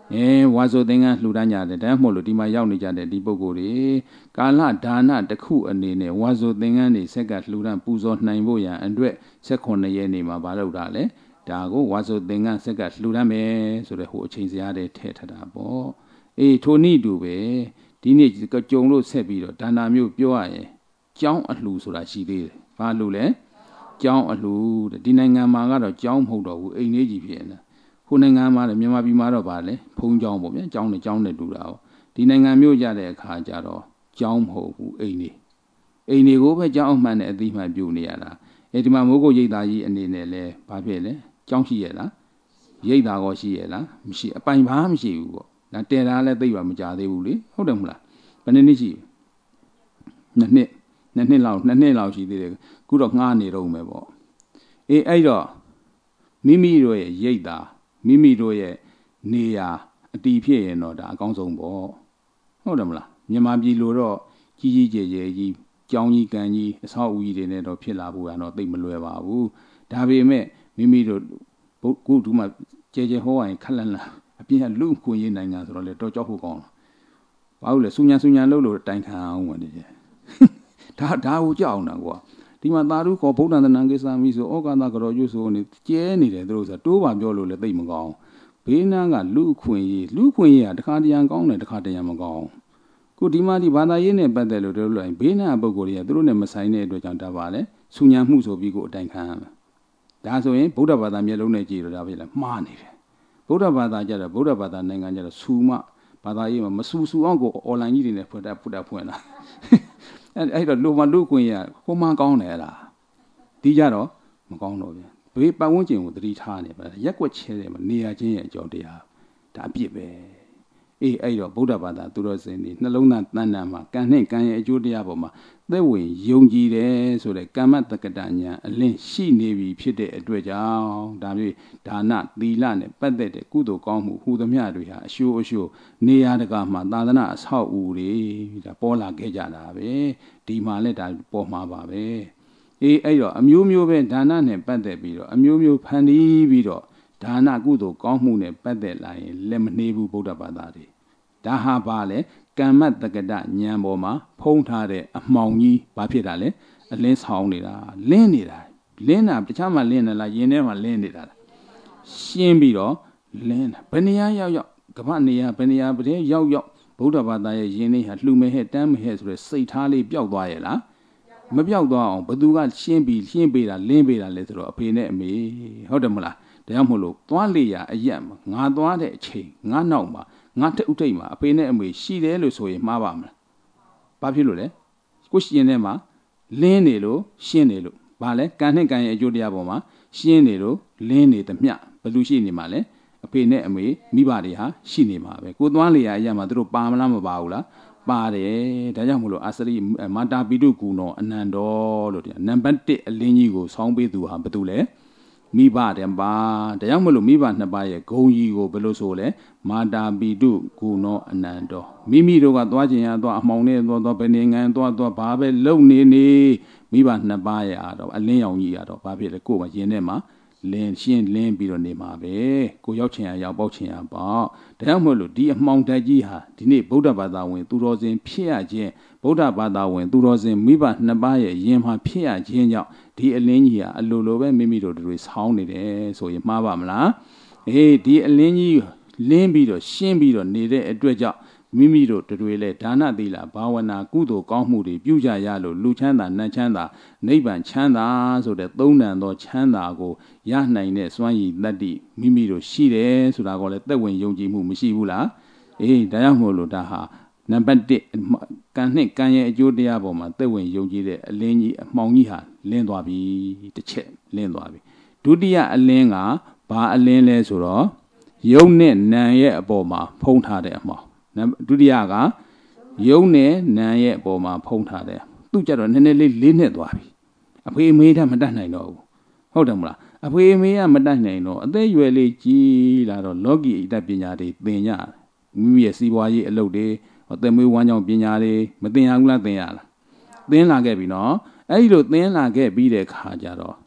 ဝါဆိုသင်္ကန်းလှူဒန်းကြတယ်ဒါမှမဟုတ်လို့ဒီမှာရောက်နေကြတဲ့ဒီပုဂ္ဂိုလ်တွေကာလဒါနတစ်ခုအနေနဲ့ဝါဆိုသင်္ကန်းတွေဆက်ကလှူဒန်းပူဇော်နိုင်ဖို့ရန်အတွက်18ရက်နေမှာမလုပ်တာလေဒါကိုဝါဆိုသင်္ကန်းဆက်ကလှူဒန်းမယ်ဆိုတဲ့ဟိုအချိန်စရာတွေထည့်ထတာပေါ့ထိုနည်းတူပဲဒီနေ့ကြုံလို့ဆက်ပြီးတော့ဒါနာမျိုးပြောရရင်ကျောင်းအလှူဆိုတာရှိသေးတယ်ဘာလှူလဲကျောင်းအလှူဒီနိုင်ငံမှာကတော့ကျောင်းမဟုတ်တော့ဘူးအိမ်လေးကြီးဖြစ်နေတာခုနိုင်ငံမှာလည်းမြန်မာပြည်မှာတော့ဗာလေဘုံကျောင်းပေါ့ဗျာကျောင်းနဲ့တူတာ哦ဒီနိုင်ငံမျိုးကြတဲ့အခါကျတော့ကျောင်းမဟုတ်ဘူးအိမ်တွေကိုပဲကျောင်းအမှန်နဲ့အတိမှန်ပြုနေရတာဒီမှာမိုးကုတ်ရိပ်သာကြီးအနေနဲ့လဲဘာဖြစ်လဲကျောင်းရှိရလားရိပ်သာကောရှိရလားမရှိအပိုင်ဘာမှမရှိဘူးပေါ့ဒါတဲတာလည်းသိပါမကြသေးဘူးလေဟုတ်တယ်မလားဘယ်နှစ်ရှိနှစ်လောက်ရှိသေးတယ်ခုတော့ငှားနေတော့မယ်ပေါ့အဲ့တော့မိမိတို့ရဲ့ရိပ်သာမိမိတို့ရဲ့နေရာအတီးဖြစ်ရင်တော့ဒါအကောင်းဆုံးပေါ့ဟုတ်တယ်မလားမြန်မာပြည်လိုတော့ကြီးကျယ်ကြီးကြောင်းကြီးကန်ကြီးအဆောက်အဦကြီးတွေနဲ့တော့ဖြစ်လာဖို့ကတော့သိမလွယ်ပါဘူးဒါပေမဲ့မိမိတို့ခုဒီမှာကျဲဟောရင်ခက်လန့်အပြင်လူခွင့်ရေးနိုင်ငံဆိုတော့လေတော့ကြောက်ဖို့ကောင်းဘာလို့လဲဆူညာလို့တိုင်ခံအောင်ဝင်တယ်ဒါကိုကြောက်အောင်တာကွာဒီမှာသာဓုခေါ်ဗုဒ္ဓံတဏံကိစ္စမိဆိုဩကာသကရောရွဆိုနေကျဲနေတယ်သူတို့ဆိုတိုးပါပြောလို့လည်းသိမကောင်းဘေးနားကလူခွင့်ရေးကတခါတရံကောင်းတယ်တခါတရံမကောင်းခုဒီမှာဒီဘာသာရေးနဲ့ပတ်သက်လို့တို့လို့ဘေးနားပုဂ္ဂိုလ်တွေကသူတို့နဲ့မဆိုင်တဲ့အတွက်ကြောင့်ဒါပါလေဆူညာမှုဆိုပြီးကိုအတိုင်ခံရမယ်ဒါဆိုရင်ဗုဒ္ဓဘာသာမျက်လုံးနဲ့ကြည့်တော့ဒါဖြစ်လဲမှားနေတယ်ဗုဒ္ဓဘာသာကြတော့ဗုဒ္ဓဘာသာနိုင်ငံကြတော့ဆူမှဘာသာရေးမှာမဆူအောင်ကိုအွန်လိုင်းကြီးတွေနဲ့ဖွင့်တာလာအဲ့တော့လူခွင့်ရဟိုမှကောင်းတယ်အဲ့ဒါဒီကြတော့မကောင်းတော့ဘူးဘေးပတ်ဝန်းကျင်ကိုသတိထားနေပါရက်ွက်ချဲတယ်မှာနေရာချင်းရဲ့အကြောင်းတရားဒါအပြစ်ပဲအဲ့တော့ဗုဒ္ဓဘာသာသူတော်စင်တွေနှလုံးသားတဏ္ဍာမှာကံနဲ့ကံရဲ့အကျိုးတရားပေါ်မှာသက်ဝင်ယုံကြည်တယ်ဆိုတဲ့ကမ္မတက္ကတညာအလင်းရှိနေပြီဖြစ်တဲ့အတွက်ကြောင့်ဒါမျိုးဒါနသီလနဲ့ပတ်သက်တဲ့ကုသိုလ်ကောင်းမှုဟူသမျှတွေဟာအရှိုးနေရာတကာမှာသာသနာအဆောက်အဦတွေဒါပေါ်လာခဲ့ကြတာပဲဒီမှာလည်းဒါပေါ်မှာပါပဲအဲ့တော့အမျိုးမျိုးပဲဒါနနဲ့ပတ်သက်ပြီးတော့အမျိုးမျိုးဖန်တီးပြီးတော့ဒါနကုသိုလ်ကောင်းမှုနဲ့ပတ်သက်လာရင်လက်မနှေးဘူးဗုဒ္ဓဘာသာတွေဒါဟာပါလေကမ္မတက္ကတဉာဏ်ပေါ်မှာဖုံးထားတဲ့အမှောင်ကြီးဘာဖြစ်တာလဲအလင်းဆောင်နေတာလင်းတာတခြားမှလင်းနေလားယင်ထဲမှာလင်းနေတာရှင်းပြီးတော့လင်းတာဘယ်နေရာရောက်ကမ္ဘာနေရာဘယ်နေရာပဲရောက်ဗုဒ္ဓဘာသာရဲ့ယင်လေးဟာလှူမဲ့ဟဲ့တမ်းမဲ့ဟဲ့ဆိုတဲ့စိတ်ထားလေးပျောက်သွားရဲ့လားမပျောက်သွားအောင်ဘသူကရှင်းပေးတာလင်းပေးတာလဲဆိုတော့အဖေနဲ့အမေဟုတ်တယ်မလားဒါကြောင့်မို့လို့သွားလေရအရက်မှာငါသွားတဲ့အချိန်ငါနောက်မှာငါထဥထိတ်မှာအဖေနဲ့အမေရှိတယ်လို့ဆိုရင်မှားပါမလားဘာဖြစ်လို့လဲကိုရှင်ထဲမှာလင်းနေလို့ရှင်းနေလို့ဘာလဲကံနဲ့ကံရဲ့အကျိုးတရားပေါ်မှာရှင်းနေလို့လင်းနေသမျှဘယ်သူရှိနေမှာလဲအဖေနဲ့အမေမိဘတွေဟာရှိနေမှာပဲကိုသွားလေရအရက်မှာသူတို့ပါမလားမပါဘူးလားပါတယ်ဒါကြောင့်မို့လို့အာစရိမာတာပိတုကူနောအနန္တောလို့နံပါတ်1အလင်းကြီးကိုဆောင်းပေးသူဟာဘာတူလဲမိဘတည်းပါဒါကြောင့်မလို့မိဘနှစ်ပါးရဲ့ဂုံကြီးကိုဘယ်လိုဆိုလဲမာတာပိတုကူနောအနန္တောမိမိတို့ကသွားခြင်းရသွားအမှောင်နဲ့သွားဘယ်နေငံသွားဘာပဲလုံနေမိဘနှစ်ပါးရဲ့အားတော့အလင်းရောင်ကြီးကတော့ဘာဖြစ်လဲကိုယ်ကယင်ထဲမှာလင်းရှင်းလင်းပြီးတော့နေမှာပဲကိုရောက်ချင်ရရောက်ပေါက်ချင်ရပေါ့ဒါကြောင့်မို့လို့ဒီအမှောင်တက်ကြီးဟာဒီနေ့ဗုဒ္ဓဘာသာဝင်သူတော်စင်ဖြစ်ရခြင်းဗုဒ္ဓဘာသာဝင်သူတော်စင်မိဘနှစ်ပါးရဲ့ယင်မှာဖြစ်ရခြင်းကြောင့်ဒီအလင်းကြီးဟာအလိုလိုပဲမိမိတို့တွေဆောင်းနေတယ်ဆိုရင်မှားပါမလားဒီအလင်းကြီးလင်းပြီးတော့ရှင်းပြီးတော့နေတဲ့အတွက်ကြောင့်မိမိတို့တွေလည်းဒါနသီလဘာဝနာကုသိုလ်ကောင်းမှုတွေပြုကြရလို့လူချမ်းသာနတ်ချမ်းသာနိဗ္ဗာန်ချမ်းသာဆိုတဲ့သုံးတန်သောချမ်းသာကိုရနိုင်တဲ့စွမ်းရည်တတ္တိမိမိတို့ရှိတယ်ဆိုတာကိုလည်းသက်ဝင်ယုံကြည်မှုမရှိဘူးလားဒါကြောင့်မို့လို့ဒါဟာနံပါတ်1ကံနဲ့ကံရဲ့အကျိုးတရားပေါ်မှာသက်ဝင်ယုံကြည်တဲ့အလင်းကြီးအမှောင်ကြီးဟာလင်းသွားပြီတစ်ချက်လင်းသွားပြီဒုတိယအလင်းကဘာအလင်းလဲဆိုတော့ယုံနဲ့နာရဲ့အပေါ်မှာဖုံးထားတဲ့အမှောင်ဒုတိယကယုံနဲ့နာရဲ့အပေါ်မှာဖုံးထားတယ်သူကြတော့နည်းနည်းလေးနှစ်သွားပြီအဖေအမေကမတတ်နိုင်တော့ဘူးဟုတ်တယ်မလားအဖေအမေကမတတ်နိုင်တော့အသက်ရွယ်လေးကြီးလာတော့လောကီအတတ်ပညာတွေသင်ကြမိမိရဲ့စီးပွားရေးအလုပ်တွေအသက်မွေးဝမ်းကြောင်းပညာတွေမသင်ရဘူးလားသင်ရလားသင်လာခဲ့ပြီနော်အဲ့ဒီလိုသင်လာခဲ့ပြီးတဲ့ခါကျတော့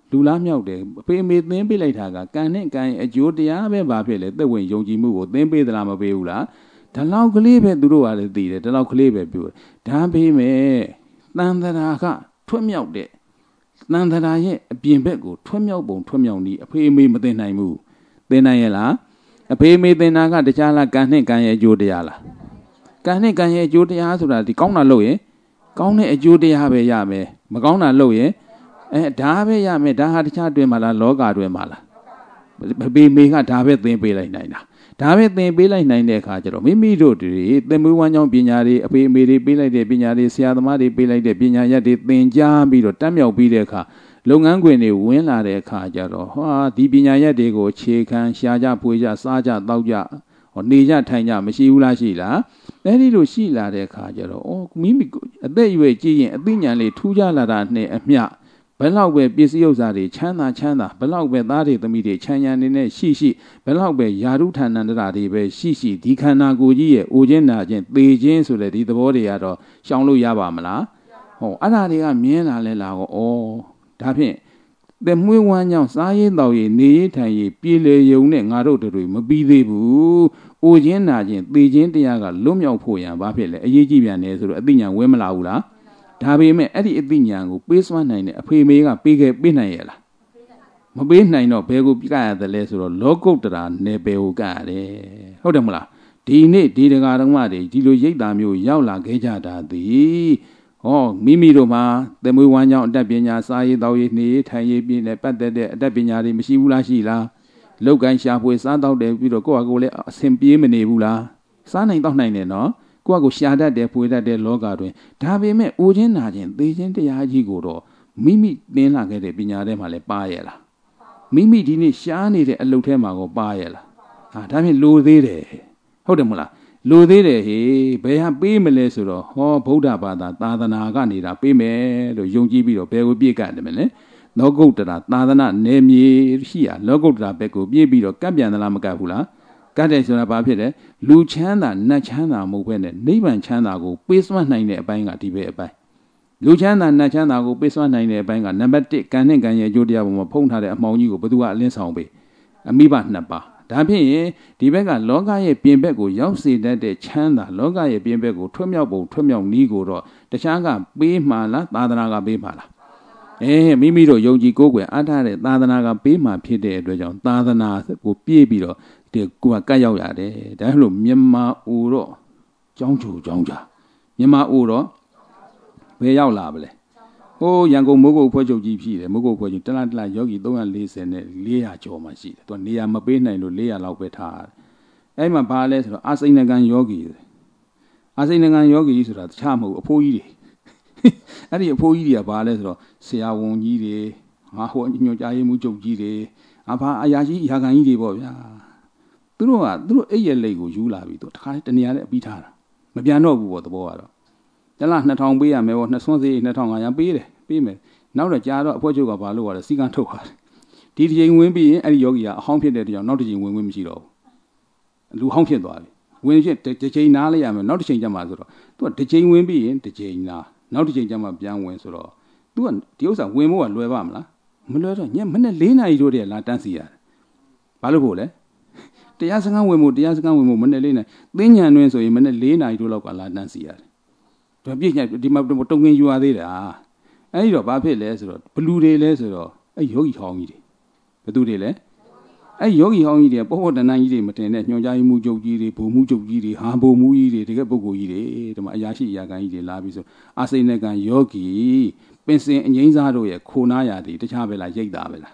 လူလားမြောက်တယ်အဖေအမေသင်ပေးလိုက်တာကကံနဲ့ကံရဲ့အကျိုးတရားပဲဘာဖြစ်လဲသက်ဝင်ယုံကြည်မှုကိုသင်ပေးသလားမပေးဘူးလားဒါလောက်ကလေးပဲသူတို့ကလည်းသိတယ်ဒါလောက်ကလေးပဲပြောဒါပေးမယ်တန်တရာကထွတ်မြောက်တဲ့တန်တရာရဲ့အပြင်ဘက်ကိုထွတ်မြောက်ပုံထွတ်မြောက်နည်းအဖေအမေမသိနိုင်ဘူးသိနိုင်ရဲ့လားအဖေအမေသင်တာကတခြားလားကံနဲ့ကံရဲ့အကျိုးတရားလားကံနဲ့ကံရဲ့အကျိုးတရားဆိုတာဒီကောင်းတာလုပ်ရင်ကောင်းတဲ့အကျိုးတရားပဲရမယ်မကောင်းတာလုပ်ရင်ဒါပဲရမယ်ဒါဟာတခြားတွင်မှာလားလောကတွင်မှာလားအဖေအမေကဒါပဲသင်ပေးလိုက်နိုင်တာဒါပဲသင်ပေးလိုက်နိုင်တဲ့အခါကျတော့မိမိတို့တွေသင်မွေးဝမ်းကြောင်းပညာတွေအဖေအမေတွေပေးလိုက်တဲ့ပညာတွေဆရာသမားတွေပေးလိုက်တဲ့ပညာရပ်တွေသင်ကြားပြီးတော့တက်မြောက်ပြီးတဲ့အခါလုပ်ငန်းခွင်တွေဝင်လာတဲ့အခါကျတော့ဒီပညာရပ်တွေကိုခြေခံရှားကြဖွေကြစားကြတောက်ကြနေကြထိုင်ကြမရှိဘူးလားရှိလားအဲဒီလိုရှိလာတဲ့အခါကျတော့မိမိအသက်အရွယ်ကြီးရင်အသိဉာဏ်လေးထူးခြားလာတာနဲ့အမျှဘယ်လောက်ပဲပစ္စည်းဥစ္စာတွေချမ်းသာဘယ်လောက်ပဲသားတွေသမီးတွေချမ်းချမ်းနေနဲ့ရှိဘယ်လောက်ပဲယာရုဌာဏန္တရာတွေပဲရှိဒီခန္ဓာကိုယ်ကြီးရဲ့အိုခြင်းနာခြင်းသေခြင်းဆိုတဲ့ဒီသဘောတွေကတော့ရှောင်လို့ရပါမလားအဲ့ဒါတွေကမြင်လာလဲလာတော့ဒါဖြင့်သက်မွေးဝမ်းကြောင်းစားရေးတောက်ရေးနေရေးထိုင်ရေးပြည်လေယုံနဲ့ငါတို့တို့မပြီးသေးဘူးအိုခြင်းနာခြင်းသေခြင်းတရားကလွတ်မြောက်ဖို့ရန်ဘာဖြစ်လဲအရေးကြီးပြန်တယ်ဆိုတော့အသိဉာဏ်ဝဲမလာဘူးလားဒါပေမဲ့အဲ့ဒီအသိဉာဏ်ကိုပေးစွမ်းနိုင်တဲ့အဖေမေကပေးနိုင်ရဲ့လားမပေးနိုင်တော့ဘယ်ကိုပြရသလဲဆိုတော့လောကုတ္တရာနယ်ပယ်ကိုကရတယ်ဟုတ်တယ်မလားဒီနေ့ဒီတရားတော်မတွေဒီလိုရိတ်တာမျိုးရောက်လာခဲ့ကြတာသည်မိမိတို့မှာသမွေးဝမ်းကြောင်းအတတ်ပညာစားရေးတောက်ရေးနေထိုင်ရေးပြည့်နဲ့ပတ်သက်တဲ့အတတ်ပညာတွေမရှိဘူးလားရှိလားလောက်ကိုင်းရှာဖွေစားတောက်တယ်ပြီးတော့ကိုယ့်ဟာကိုယ်လည်းအဆင်ပြေမနေဘူးလားစားနိုင်တောက်နိုင်တယ်နော်ကိုယ့်ဟာကိုယ်ရှာတတ်တယ်ဖွေတတ်တယ်လောကတွင်ဒါပေမဲ့အိုခြင်းနာခြင်းသေခြင်းတရားကြီးကိုတော့မိမိသင်လာခဲ့တဲ့ပညာထဲမှာလည်းပါရဲ့လားမိမိဒီနေ့ရှားနေတဲ့အလုပ်ထဲမှာကိုပါရဲ့လားဒါဖြင့်လိုသေးတယ်ဟုတ်တယ်မလားလိုသေးတယ်ဟေးဘယ်ဟာပေးမလဲဆိုတော့ဗုဒ္ဓဘာသာသာသနာကနေတာပေးမယ်လို့ယုံကြည်ပြီးတော့ဘယ်ကိုပြည့်ကတ်တယ်မလဲလောကုတ္တရာသာသနာနယ်မြေရှိရလောကုတ္တရာဘက်ကိုပြည့်ပြီးတော့ကတ်ပြန်သလားမကတ်ဘူးလားကတ်တယ်ဆိုတာဘာဖြစ်လဲလူချမ်းသာနတ်ချမ်းသာမဟုတ်ဘဲနဲ့နိဗ္ဗာန်ချမ်းသာကိုပေးစွမ်းနိုင်တဲ့အပိုင်းကဒီပဲအပိုင်းလူချမ်းသာနတ်ချမ်းသာကိုပေးစွမ်းနိုင်တဲ့အပိုင်းကနံပါတ်1ကံနဲ့ကံရဲ့အကျိုးတရားပေါ်မှာဖုံးထားတဲ့အမှောင်ကြီးကိုဘယ်သူကအလင်းဆောင်ပေးအမိဘ2ပါးဒါဖြင့်ဒီဘက်ကလောကရဲ့ပြင်ဘက်ကိုရောက်စေတတ်တဲ့ချမ်းသာလောကရဲ့ပြင်ဘက်ကိုထွတ်မြောက်ပုံထွတ်မြောက်နည်းကိုတော့တခြားကပေးမှလားသာသနာကပေးမှလားမိမိတို့ယုံကြည်ကိုးကွယ်အားထားတဲ့သာသနာကပေးမှဖြစ်တဲ့အတွက်ကြောင့်သာသနာကိုပြည့်ပြီးတော့ဒီကိုယ်ကကတ်ရောက်ရတယ်ဒါလို့မြန်မာအိုတော့ကျောင်းချိုကျောင်းကြာမြန်မာအိုတော့ဘယ်ရောက်လာပါလဲရန်ကုန်မိုးကုတ်ဖွဲ့ချုပ်ကြီးဖြစ်တယ်မိုးကုတ်ဖွဲ့ချုပ်တလားယောဂီ340နဲ့400ကျော်မှရှိတယ်သူကနေရာမပေးနိုင်လို့400လောက်ပဲထားတယ်အဲ့မှာဘာလဲဆိုတော့အာစိဏကံယောဂီအာစိဏကံယောဂီဆိုတာတခြားမဟုတ်အဖိုးကြီးတွေအဲ့ဒီအဖိုးကြီးတွေကဘာလဲဆိုတော့ဆရာဝန်ကြီးတွေညွှန်ကြားရေးမှူးချုပ်ကြီးတွေဘာအရာရှိအရာခံကြီးတွေပေါ့ဗျာသူတို့အိပ်ရဲ့လက်ကိုယူလာပြီးတော့တခါတနေရာနဲ့ပြီးထားတာမပြန်တော့ဘူးပေါ့သဘောကတော့တလား2000ပေးရမယ်ပေါ့2000စေး2500ပေးမယ်နောက်တော့ကြာတော့အဖွဲ့ချုပ်ကဘာလို့ရလဲစီကံထုတ်ရတယ်ဒီတစ်ချိန်ဝင်ပြီးရင်အဲ့ဒီယောဂီကအဟောင်းဖြစ်တဲ့တကြောင်နောက်တစ်ချိန်ဝင်မရှိတော့ဘူးလူဟောင်းဖြစ်သွားပြီဝင်ဖြစ်တစ်ချိန်နားလိုက်ရမယ်နောက်တစ်ချိန်ကျမှဆိုတော့သူကတစ်ချိန်ဝင်ပြီးရင်တစ်ချိန်နားနောက်တစ်ချိန်ကျမှပြန်ဝင်ဆိုတော့သူကဒီဥစ္စာဝင်ဖို့ကလွယ်ပါမလားမလွယ်တော့ညမနေ့4နာရီတို့တည်းလာတန်းစီရတယ်ဘာလို့ဖို့လဲတရားစခန်းဝင်ဖို့မနေ့4နာရီသင်္ညံတွင်ဆိုရင်မနေ့4နာရီတို့လောက်ကလာတန်းစီရတယ်ဒါပြည့်ညဒီမှာတုံငင်ယူရသေးတာအဲ့ဒီတော့ဘာဖြစ်လဲဆိုတော့ဘလူတွေလဲဆိုတော့အဲ့ယောဂီဟောင်းကြီးတွေဘသူတွေလဲအဲ့ယောဂီဟောင်းကြီးတွေပေါ့တဏ္ဍကြီးတွေမတင်တဲ့ညွှန်ကြားမှုချုပ်ကြီးတွေဗိုလ်မှုချုပ်ကြီးတွေဟာဗိုလ်မှုကြီးတွေတကယ်ပုဂ္ဂိုလ်ကြီးတွေဒီမှာအရာရှိအရာခံကြီးတွေလာပြီးဆိုအာစိဏကံယောဂီပင်စင်အငိမ့်စားတို့ရဲ့ခိုနာရာတွေတခြားပဲလားရိတ်တာပဲလား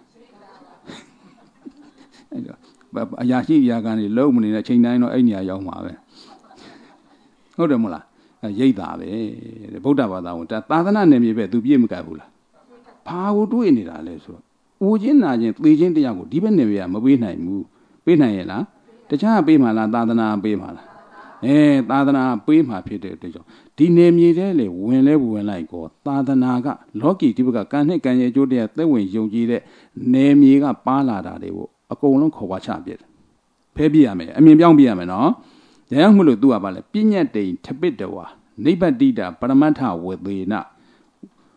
အဲ့တော့အရာရှိအရာခံတွေလုံးမနေတဲ့ချိန်တိုင်းတော့အဲ့နေရာရောက်မှာပဲဟုတ်တယ်မဟုတ်လားရိတ်တာပဲဗုဒ္ဓဘာသာဝင်သာသနာနယ်မြေပဲသူပြည့်မကပ်ဘူးလားဘာကိုတွေးနေတာလဲဆိုတော့အိုခြင်းနာခြင်းသေခြင်းတရားကိုဒီဘက်နယ်မြေကမပေးနိုင်ဘူးပေးနိုင်ရဲ့လားတခြားပေးမှလားသာသနာပေးမှလားသာသနာပေးမှဖြစ်တဲ့အတွက်ကြောင့်ဒီနယ်မြေထဲလေဝင်လိုက်ကောသာသနာကလောကီဒီဘက်ကကံနဲ့ကံရဲ့အကျိုးတရားသက်ဝင်ယုံကြည်တဲ့နယ်မြေကပါလာတာတွေကိုအကုန်လုံးခေါ်ပါချပြစ်ဖဲပြရမယ်အမြင်ပြောင်းပြရမယ်နော်ဒါကြောင့်မို့လို့သူကပါလဲပြညတ်တိန်ထပစ်တဝါနိဗ္ဗတိတပရမတ္ထဝေသေန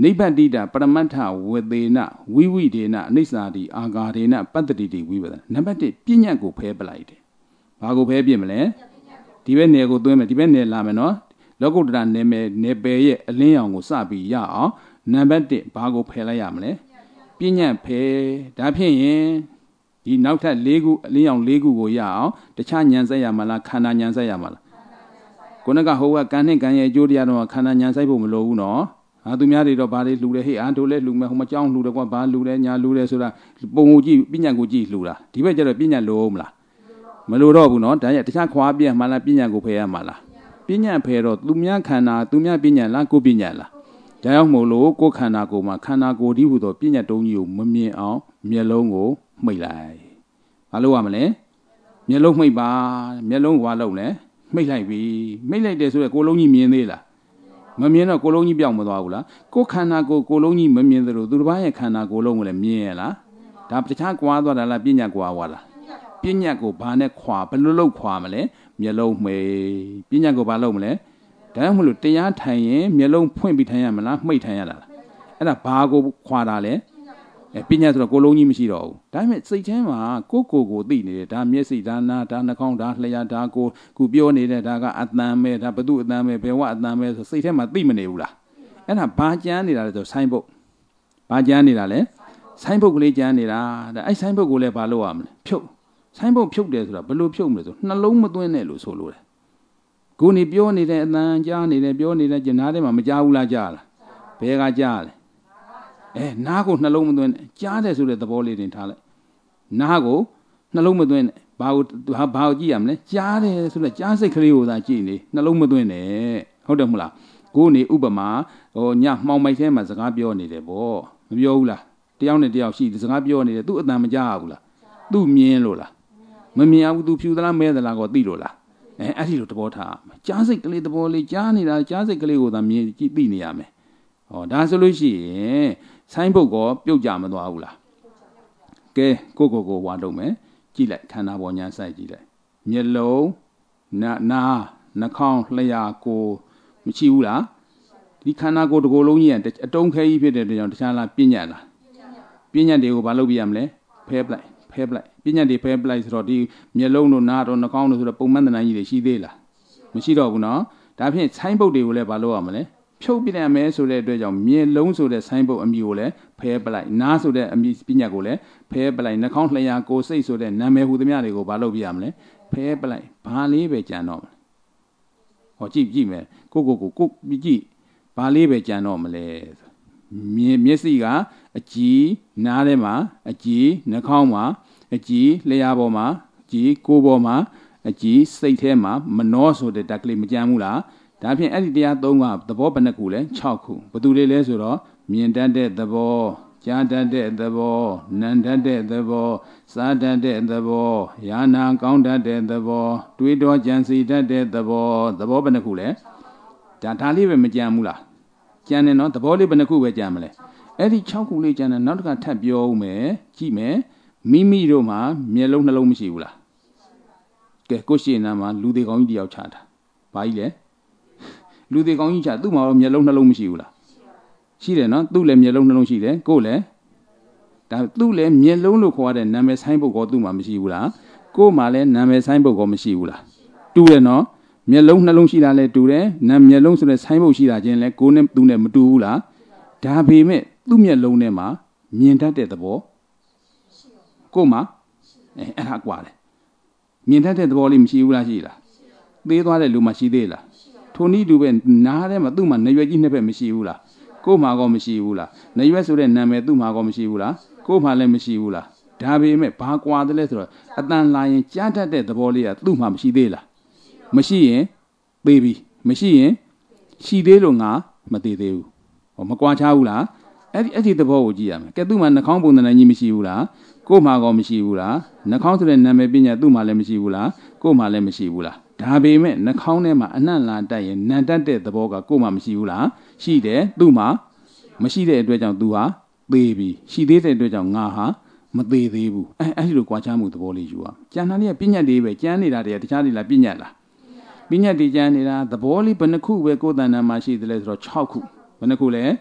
နိဗ္ဗတိတာပရမတ္ထဝေသေနဝိဝိဒေနအနိစ္စတိအာဂါဒေနပတ္တိတိဝိပဒနာနံပါတ်1ပညာကိုဖဲပလိုက်တယ်ဘာကိုဖဲပြစ်မလဲဒီဘက်နယ်ကိုသွင်းမယ်ဒီဘက်နယ်လာမယ်နော်လောကုတ္တရာနယ်မယ်နယ်ပယ်ရဲ့အလင်းရောင်ကိုစပြီးရအောင်နံပါတ်1ဘာကိုဖယ်လိုက်ရမလဲပညာဖယ်ဒါဖြင့်ရင်ဒီနောက်ထပ်၄ခုအလင်းရောင်၄ခုကိုရအောင်တခြားဉာဏ်ဆက်ရမှာလားခန္ဓာဉာဏ်ဆက်ရမှာလားခုနကဟိုကကံနဲ့ကံရဲ့အကျိုးတရားတော့ခန္ဓာဉာဏ်ဆိုင်ဖို့မလိုဘူးနော်သူများတွေတော့ဘာတွေလှူတယ်ဟေ့တို့လည်းလှူမယ်ဟိုမကြောင်းလှူတယ်ကွာဘာလှူတယ်ညာလှူတယ်ဆိုတာပုံကိုကြည့်ပညာကိုကြည့်လှူတာဒီဘက်ကျတော့ပညာလိုမလားမလိုတော့ဘူးနော်ဒါရတခြားခွာပြမှလားပညာကိုဖယ်ရမှာလားပညာဖယ်တော့သူများခန္ဓာသူများပညာလားကိုပညာလားဒါကြောင့်မို့လို့ကိုခန္ဓာကိုယ်မှာခန္ဓာကိုယ်ဒီဟူသောပညာတုံးကြီးကိုမမြင်အောင်မျက်လုံးကိုမှိတ်လိုက်ဘာလို့ရမလဲမျက်လုံးမှိတ်ပါမျက်လုံးကဘာလုပ်လဲမှိတ်လိုက်ပြီမှိတ်လိုက်တယ်ဆိုတော့ကိုယ်လုံးကြီးမြင်သေးလားမမြင်တော့ကိုယ်လုံးကြီးပြောင်းမသွားဘူးလားကိုယ်ခန္ဓာကိုယ်လုံးကြီးမမြင်သလိုသူတစ်ပါးရဲ့ခန္ဓာကိုယ်လုံးကိုလည်းမြင်ရလားဒါတခြားကွာသွားတာလားပညာကွာသွားလားပညာကိုဘာနဲ့ခွာဘယ်လိုလုပ်ခွာမလဲမျက်လုံးမှိတ်ပညာကိုဘာလုပ်မလဲဒါမှမဟုတ်တရားထိုင်ရင်မျက်လုံးဖွင့်ပြီးထိုင်ရမလားမှိတ်ထိုင်ရတာလားအဲ့ဒါဘာကိုခွာတာလဲပညာဆိုတော့ကိုယ်လုံးကြီးမရှိတော့ဘူးဒါပေမဲ့စိတ်ထဲမှာကိုသိနေတယ်ဒါမျက်စိဒါနာဒါနှာခေါင်းဒါလျှာဒါကိုပြောနေတဲ့ဒါကအတန်ပဲဒါဘသူအတန်ပဲဘယ်ဝအတန်ပဲဆိုစိတ်ထဲမှာသိမနေဘူးလားအဲ့ဒါဘာကြမ်းနေတာလဲဆိုဆိုင်းပုတ်ဘာကြမ်းနေတာလဲဆိုင်းပုတ်ကလေးကြမ်းနေတာဒါအဲ့ဆိုင်းပုတ်ကိုလည်းဘာလုပ်ရမလဲဖြုတ်ဆိုင်းပုတ်ဖြုတ်တယ်ဆိုတာဘယ်လိုဖြုတ်မလဲဆိုနှလုံးမသွင်းနဲ့လို့ဆိုလို့တယ်ကိုနေပြောနေတဲ့အတန်ကြားနေတယ်ပြောနေတဲ့ကျင်နားထဲမှာမကြားဘူးလားကြားလားဘယ်ကကြားလဲနားကိုနှလုံးမသွင်းနဲ့ကြားတယ်ဆိုတဲ့သဘောလေးတင်ထားလိုက်နားကိုနှလုံးမသွင်းနဲ့ဘာကိုကြည့်ရမလဲကြားတယ်ဆိုတော့ကြားစိတ်ကလေးကိုသာကြည့်နေနှလုံးမသွင်းနဲ့ဟုတ်တယ်မဟုတ်လားကိုနေဥပမာညမှောင်မိုက်ထဲမှာစကားပြောနေတယ်ပေါ့မပြောဘူးလားတယောက်နဲ့တယောက်ရှိစကားပြောနေတယ်သူ့အတန်မကြားဘူးလားသူ့မြင်လို့လားမမြင်ဘူးသူဖြူသလားမဲသလားကိုသိလို့လားအဲ့ဒီလိုသဘောထားကြားစိတ်ကလေးသဘောလေးကြားနေတာကြားစိတ်ကလေးကိုသာမြင်ကြည့်သိနေရမယ်ဒါဆိုလို့ရှိရင်ဆိုင်းပုတ်ကပြုတ်ကြမသွားဘူးလားကဲကိုဝါတော့မယ်ကြည့်လိုက်ခန္ဓာပေါ်ညာစိုက်ကြည့်လိုက်မျက်လုံးနားနှာခေါင်းလျှာကိုမရှိဘူးလားဒီခန္ဓာကိုယ်တစ်ကိုယ်လုံးကြီးကအတုံးခဲကြီးဖြစ်တဲ့အတွက်ကြောင့်တခြားလားပညာလားပညာတွေကိုဘာလုပ်ပြရမလဲဖဲပလိုက်ပညာတွေဖဲပလိုက်ဆိုတော့ဒီမျက်လုံးတို့နားတို့နှာခေါင်းတို့ဆိုတော့ပုံမှန်တဏ္ဍာကြီးတွေရှိသေးလားမရှိတော့ဘူးနော်ဒါဖြင့်ဆိုင်းပုတ်တွေကိုလည်းဘာလုပ်ရမလဲဖြုတ်ပြတယ်မယ်ဆိုတဲ့အတွက်ကြောင့်မြေလုံးဆိုတဲ့ဆိုင်းပုတ်အမည်ကိုလည်းဖဲပလိုက်နားဆိုတဲ့အမည်ပညာကိုလည်းဖဲပလိုက်နှာခေါင်းလျှာကိုစိတ်ဆိုတဲ့နာမည်ဟူသမျှတွေကိုဘာလုပ်ပြရမလဲဖဲပလိုက်ဘာလေးပဲကြံတော့မလဲကြည့်မယ်ကိုကြည့်ဘာလေးပဲကြံတော့မလဲမျက်စိကအကြည်နားထဲမှာအကြည်နှာခေါင်းမှာအကြည်လျှာပေါ်မှာအကြည်ကိုယ်ပေါ်မှာအကြည်စိတ်ထဲမှာမနှောဆိုတဲ့တက်ကလေးမကြံဘူးလားဒါဖြင့်အဲ့ဒီတရား၃ကသဘောဘယ်နှခုလဲ6ခုဘယ်သူတွေလဲဆိုတော့မြင်တတ်တဲ့သဘောကြားတတ်တဲ့သဘောနံတတ်တဲ့သဘောစားတတ်တဲ့သဘောယာနာကောင်းတတ်တဲ့သဘောတွေးတောကြံစီတတ်တဲ့သဘောဘယ်နှခုလဲဒါလေးပဲမကြံဘူးလားကြံတယ်နော်သဘောလေးဘယ်နှခုပဲကြံမလဲအဲ့ဒီ6ခုလေးကြံတယ်နောက်တစ်ခါထပ်ပြောဦးမယ်ကြည့်မယ်မိမိတို့မှာမျက်လုံးနှလုံးမရှိဘူးလားကဲကိုရှိနာမှာလူသေးကောင်းကြီးတယောက်ချတာဘာကြီးလဲလူသေးကောင်းကြီးချသူ့မှာတော့မျက်လုံးနှလုံးမရှိဘူးလားရှိတယ်နော်သူ့လည်းမျက်လုံးနှလုံးရှိတယ်ကိုယ်လည်းဒါသူ့လည်းမျက်လုံးလို့ခေါ်ရတဲ့နာမည်ဆိုင်းပုတ်ကောသူ့မှာမရှိဘူးလားကိုယ်မှာလည်းနာမည်ဆိုင်းပုတ်ကောမရှိဘူးလားတူတယ်နော်မျက်လုံးနှလုံးရှိတာလည်းတူတယ်မျက်လုံးဆိုတဲ့ဆိုင်းပုတ်ရှိတာချင်းလည်းကိုယ်နဲ့သူနဲ့မတူဘူးလားဒါပေမဲ့သူ့မျက်လုံးထဲမှာမြင်တတ်တဲ့သဘောကိုယ်မှာအဲ့ဒါกว่าတယ်မြင်တတ်တဲ့သဘောလေးမရှိဘူးလားရှိလားသေးသွားတဲ့လူမှရှိသေးလားထိုနည်းတူပဲနားထဲမှာသူ့မှာနရွယ်ကြီးနှစ်ဖက်မရှိဘူးလားကိုယ်မှာကောမရှိဘူးလားနရွယ်ဆိုတဲ့နာမည်သူ့မှာကောမရှိဘူးလားကိုယ်မှာလည်းမရှိဘူးလားဒါပေမဲ့ဘာကွာတယ်လဲဆိုတော့အတန်လာရင်ကြားတတ်တဲ့သဘောလေးကသူ့မှာမရှိသေးလားမရှိရင်သေးပြီမရှိရင်ရှိသေးလို့ငါမသေးသေးဘူးမကွာချဘူးလားအဲ့ဒီသဘောကိုကြည့်ရမယ်ကဲသူ့မှာနှာခေါင်းပုံသဏ္ဍာန်ကြီးမရှိဘူးလားကိုယ်မှာကောမရှိဘူးလားနှာခေါင်းဆိုတဲ့နာမည်ပညာသူ့မှာလည်းမရှိဘူးလားကိုယ်မှာလည်းမရှိဘူးလားဒါပေမဲ့နှာခေါင်းထဲမှာအနှံ့လာတက်ရင်နံတက်တဲ့သဘောကကိုယ်မှာမရှိဘူးလားရှိတယ်သူ့မှာမရှိတဲ့အတွက်ကြောင့်သူဟာသေပြီရှိသေးတဲ့အတွက်ကြောင့်ငါဟာမသေးသေးဘူးအဲ့ဒီလိုကြွားချမှုသဘောလေးယူအောင်ကျန်တာလေးကပညာတွေပဲကျန်နေတာတွေကတခြားတွေလားပညာလားပညာတွေကျန်နေတာသဘောလေးဘယ်နှခုပဲကိုယ်တဏ္ဍာမှာရှိတယ်လဲဆိုတော့6ခုဘယ်နှခုလဲ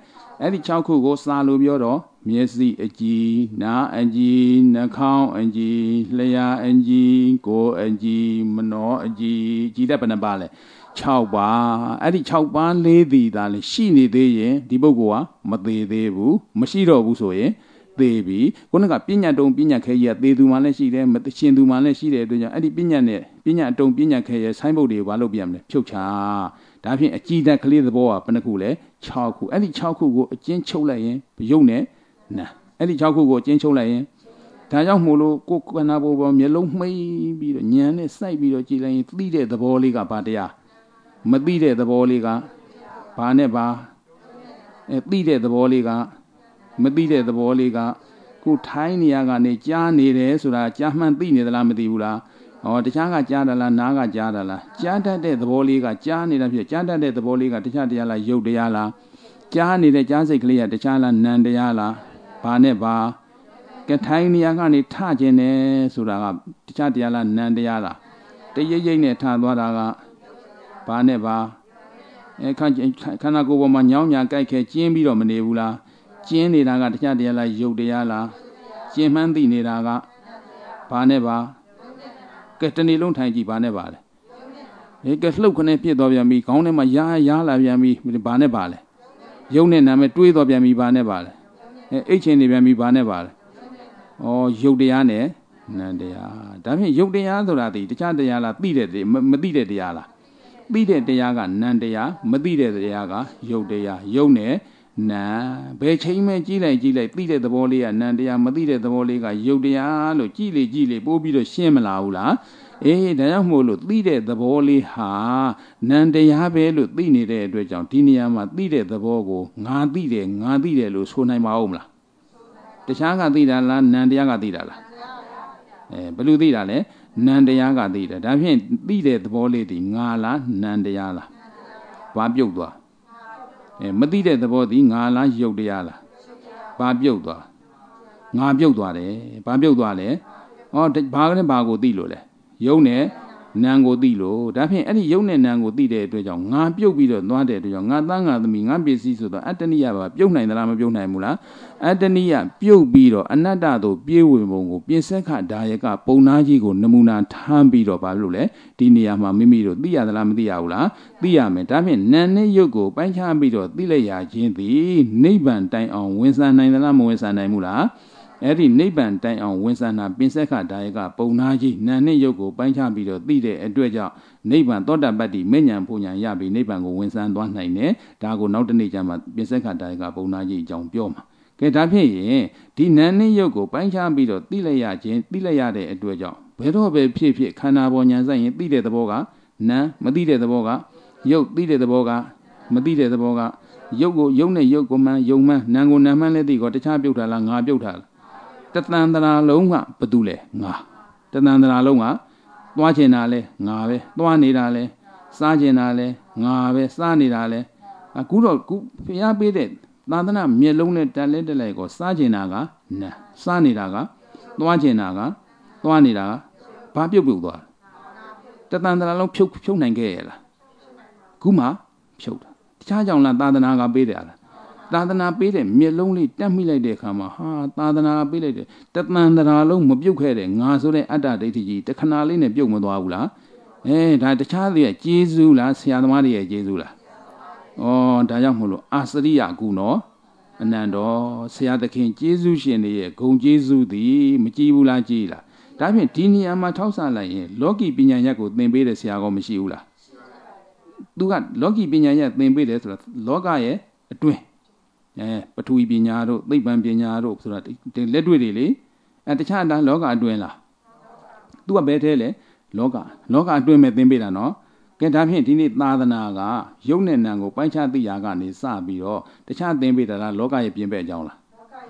အဲ့ဒီ6ခုကိုစာလို့ပြောတော့မျက်စိအကြည်နားအကြည်နှာခေါင်းအကြည်လျှာအကြည်ကိုယ်အကြည်မနောအကြည်ကြည်တဲ့ဘယ်နှပါလဲ6ပါအဲ့ဒီ6ပါးလေးသည်ဒါလည်းရှိနေသေးရင်ဒီပုဂ္ဂိုလ်ကမသေးသေးဘူးမရှိတော့ဘူးဆိုရင်သေပြီခုနကပညာတုံပညာခဲကြီးကသေသူမှလည်းရှိတယ်မရှင်သူမှလည်းရှိတဲ့အတွက်ကြောင့်အဲ့ဒီပညာနဲ့ပညာတုံပညာခဲရဲ့ဆိုင်းဘုတ်တွေကိုဘာလုပ်ပြရမလဲဖြုတ်ချဒါဖြင့်အကြည်တက်ကလေးသဘောကဘယ်နှခုလဲ6ခုအဲ့ဒီ6ခုကိုအကျဉ်းချုပ်လိုက်ရင်ရုပ်နဲ့နာအဲ့ဒီ6ခုကိုအကျဉ်းချုပ်လိုက်ရင်ဒါကြောင့်မို့လို့ကိုယ်ကနာဘောပေါ်မျက်လုံးမှိတ်ပြီးတော့ဉာဏ်နဲ့စိုက်ပြီးတော့ကြည်လိုက်ရင်သိတဲ့သဘောလေးကဘာတရားမသိတဲ့သဘောလေးကဘာနဲ့ဘာသိတဲ့သဘောလေးကမသိတဲ့သဘောလေးကကိုထိုင်းနေရကနေကြားနေတယ်ဆိုတာကြားမှန်းသိနေသလားမသိဘူးလားဟောတခြားကကြားတယ်လားနားကကြားတယ်လားကြားတတ်တဲ့သဘောလေးကကြားနေတာဖြစ်ကြားတတ်တဲ့သဘောလေးကတခြားတရားလားရုပ်တရားလားကြားနေတဲ့ကြားစိတ်ကလေးကတခြားလားနံတရားလားဘာနဲ့ဘာကထိုင်းနေရကနေထခြင်းတယ်ဆိုတာကတခြားတရားလားနံတရားလားတရိပ်ရိပ်နဲ့ထသွားတာကဘာနဲ့ဘာခန္ဓာကိုယ်ပေါ်မှာညောင်းညာကြိုက်ခဲကျင်းပြီးတော့မနေဘူးလားကျင်းနေတာကတခြားတရားလားရုပ်တရားလားကျင်းမှန်းသိနေတာကဘာနဲ့ဘာကဲတနေ့လုံးထိုင်ကြည့်ဘာနဲ့ဘာလဲကဲလှုပ်ခနဲ့ပြစ်သွားပြန်ပြီခေါင်းထဲမှာရားလာပြန်ပြီဘာနဲ့ဘာလဲရုပ်နဲ့နာမည်တွေးသွားပြန်ပြီဘာနဲ့ဘာလဲအိတ်ချင်နေပြန်ပြီဘာနဲ့ဘာလဲဩရုပ်တရားနဲ့နံတရားဒါဖြင့်ရုပ်တရားဆိုတာဒီတခြားတရားလားသိတဲ့မသိတဲ့တရားလားသိတဲ့တရားကနံတရားမသိတဲ့တရားကရုပ်တရားရုပ်နဲ့နာဘယ်ချိန်မှကြည့်လိုက်သိတဲ့သဘောလေးကနံတရားမသိတဲ့သဘောလေးကရုပ်တရားလို့ကြည့်လေပို့ပြီးတော့ရှင်းမလာဘူးလားအေးဒါကြောင့်မို့လို့သိတဲ့သဘောလေးဟာနံတရားပဲလို့သိနေတဲ့အတွက်ကြောင့်ဒီနေရာမှာသိတဲ့သဘောကိုငါသိတယ်လို့ဆိုနိုင်ပါဦးမလားတခြားကသိတာလားနံတရားကသိတာလားဘယ်လိုသိတာလဲနံတရားကသိတယ်ဒါဖြင့်သိတဲ့သဘောလေးဒီငါလားနံတရားလားဘာပြုတ်သွားမသိတဲ့သဘောသည်ငါလားရုပ်တရားလားဘာပြုတ်သွားငါပြုတ်သွားတယ်ဘာပြုတ်သွားလဲဘာနဲ့ဘာကိုသိလို့လဲရုပ်နဲ့နံကိုသိလို့ဒါဖြင့်အဲ့ဒီရုပ်နဲ့နံကိုသိတဲ့အတွက်ကြောင့်ငါပြုတ်ပြီးတော့သွားတဲ့အတွက်ကြောင့်ငါသားငါသမီးငါပစ္စည်းဆိုတော့အတ္တနိယပါပြုတ်နိုင်သလားမပြုတ်နိုင်ဘူးလားအတ္တနိယပြုတ်ပြီးတော့အနတ္တသို့ပြေးဝင်ပုံကိုပြင်ဆက်ခဒါယကပုံနာကြီးကိုနမူနာထမ်းပြီးတော့ဘာလို့လဲဒီနေရာမှာမိမိတို့သိရသလားမသိရဘူးလားသိရမယ်ဒါဖြင့်နံနဲ့ရုပ်ကိုပိုင်းခြားပြီးတော့သိလိုက်ရခြင်းသည်နိဗ္ဗာန်တိုင်အောင်ဝင်စားနိုင်သလားမဝင်စားနိုင်ဘူးလားအဲ့ဒီနိဗ္ဗာန်တိုင်အောင်ဝင်စားနာပင်ဆက်ခဒါယကပုံနာကြီးနာနဲ့ရုပ်ကိုပိုင်းခြားပြီးတော့သိတဲ့အတွက်ကြောင့်နိဗ္ဗာန်သောတာပတ္တိမေညာပူညာရပြီးနိဗ္ဗာန်ကိုဝင်စားသွားနိုင်တယ်ဒါကိုနောက်တစ်နေ့ကျမှပင်ဆက်ခဒါယကပုံနာကြီးအကြောင်းပြောမှာကဲဒါဖြင့်ရင်ဒီနာနဲ့ရုပ်ကိုပိုင်းခြားပြီးတော့သိလိုက်ရတဲ့အတွက်ကြောင့်ဘယ်တော့ပဲဖြစ်ခန္ဓာပေါ်ညာဆိုင်ရင်သိတဲ့သဘောကနာမသိတဲ့သဘောကရုပ်သိတဲ့သဘောကမသိတဲ့သဘောကရုပ်ကိုရုပ်နဲ့ရုပ်ကိုမှန်ယုံမှန်နာကိုနာမှန်လည်းသိကောတခြားပြုတ်တာလားငါပြုတ်တာလားတသန္တရာလုံးကဘာတူလဲငါတသန္တရာလုံးကသွားချင်တာလဲငါပဲသွားနေတာလဲစားချင်တာလဲငါပဲစားနေတာလဲအခုတော့ဘုရားပေးတဲ့သာသနာမျက်လုံးနဲ့တက်လိုက်ကိုစားချင်တာကနာစားနေတာကသွားချင်တာကသွားနေတာကဘာပြုတ်သွားတသန္တရာလုံးဖြုတ်နိုင်ခဲ့ရလားခုမှဖြုတ်တာတခြားကြောင့်လားသာသနာကပေးတယ်လားသာသနာပေးတဲ့မျက်လုံးလေးတက်မိလိုက်တဲ့အခါမှာသာသနာပေးလိုက်တဲ့တသန္တရာလုံးမပြုတ်ခဲ့တဲ့ငါဆိုတဲ့အတ္တဒိဋ္ဌိကြီးတခဏလေးနဲ့ပြုတ်မသွားဘူးလားဒါတခြားတွေရဲ့ကျေးဇူးလားဆရာသမားတွေရဲ့ကျေးဇူးလားဒါကြောင့်မို့လို့အာစရိယကုနောအနန္တောဆရာသခင်ကျေးဇူးရှင်တွေရဲ့ဂုဏ်ကျေးဇူးသည်မကြည့်ဘူးလားကြည့်လားဒါဖြင့်ဒီနေရာမှာထောက်ဆလိုက်ရင်လောကီပညာရပ်ကိုသင်ပေးတဲ့ဆရာကောမရှိဘူးလားသူကလောကီပညာရပ်သင်ပေးတယ်ဆိုတာလောကရဲ့အတွင်းပထဝီပညာတို့သိပ္ပံပညာတို့ဆိုတာလက်တွေ့တွေလေတခြားလောကအတွင်းလားသူကဘယ်ထဲလဲလောကအတွင်းမဲ့သင်ပေးတာနော်ကဲဒါဖြင့်ဒီနေ့သာသနာကရုပ်နဲ့နာမ်ကိုပိုင်းခြားသိရာကနေစပြီးတော့တခြားသင်ပေးတာလားလောကရဲ့ပြင်ပအကြောင်းလား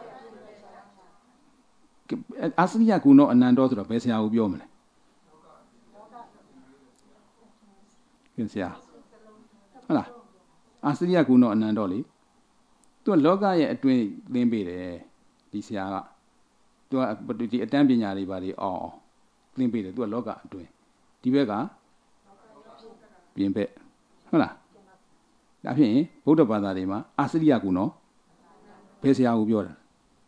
အာစရိယကုနောအနန္တောဆိုတော့ဘယ်ဆရာကိုပြောမလဲကဲဆရာဟုတ်လားအာစရိယကုနောအနန္တောလေသူကလောကရဲ့အတွင်းသင်ပေးတယ်ဒီဆရာကသူကဒီအတန်းပညာတွေပါလေအောင်သင်ပေးတယ်သူကလောကအတွင်းဒီဘက်ကပြင်ပဟုတ်လားဒါဖြင့်ဗုဒ္ဓဘာသာတွေမှာအာစရိယကုနောဘယ်ဆရာကိုပြောတာ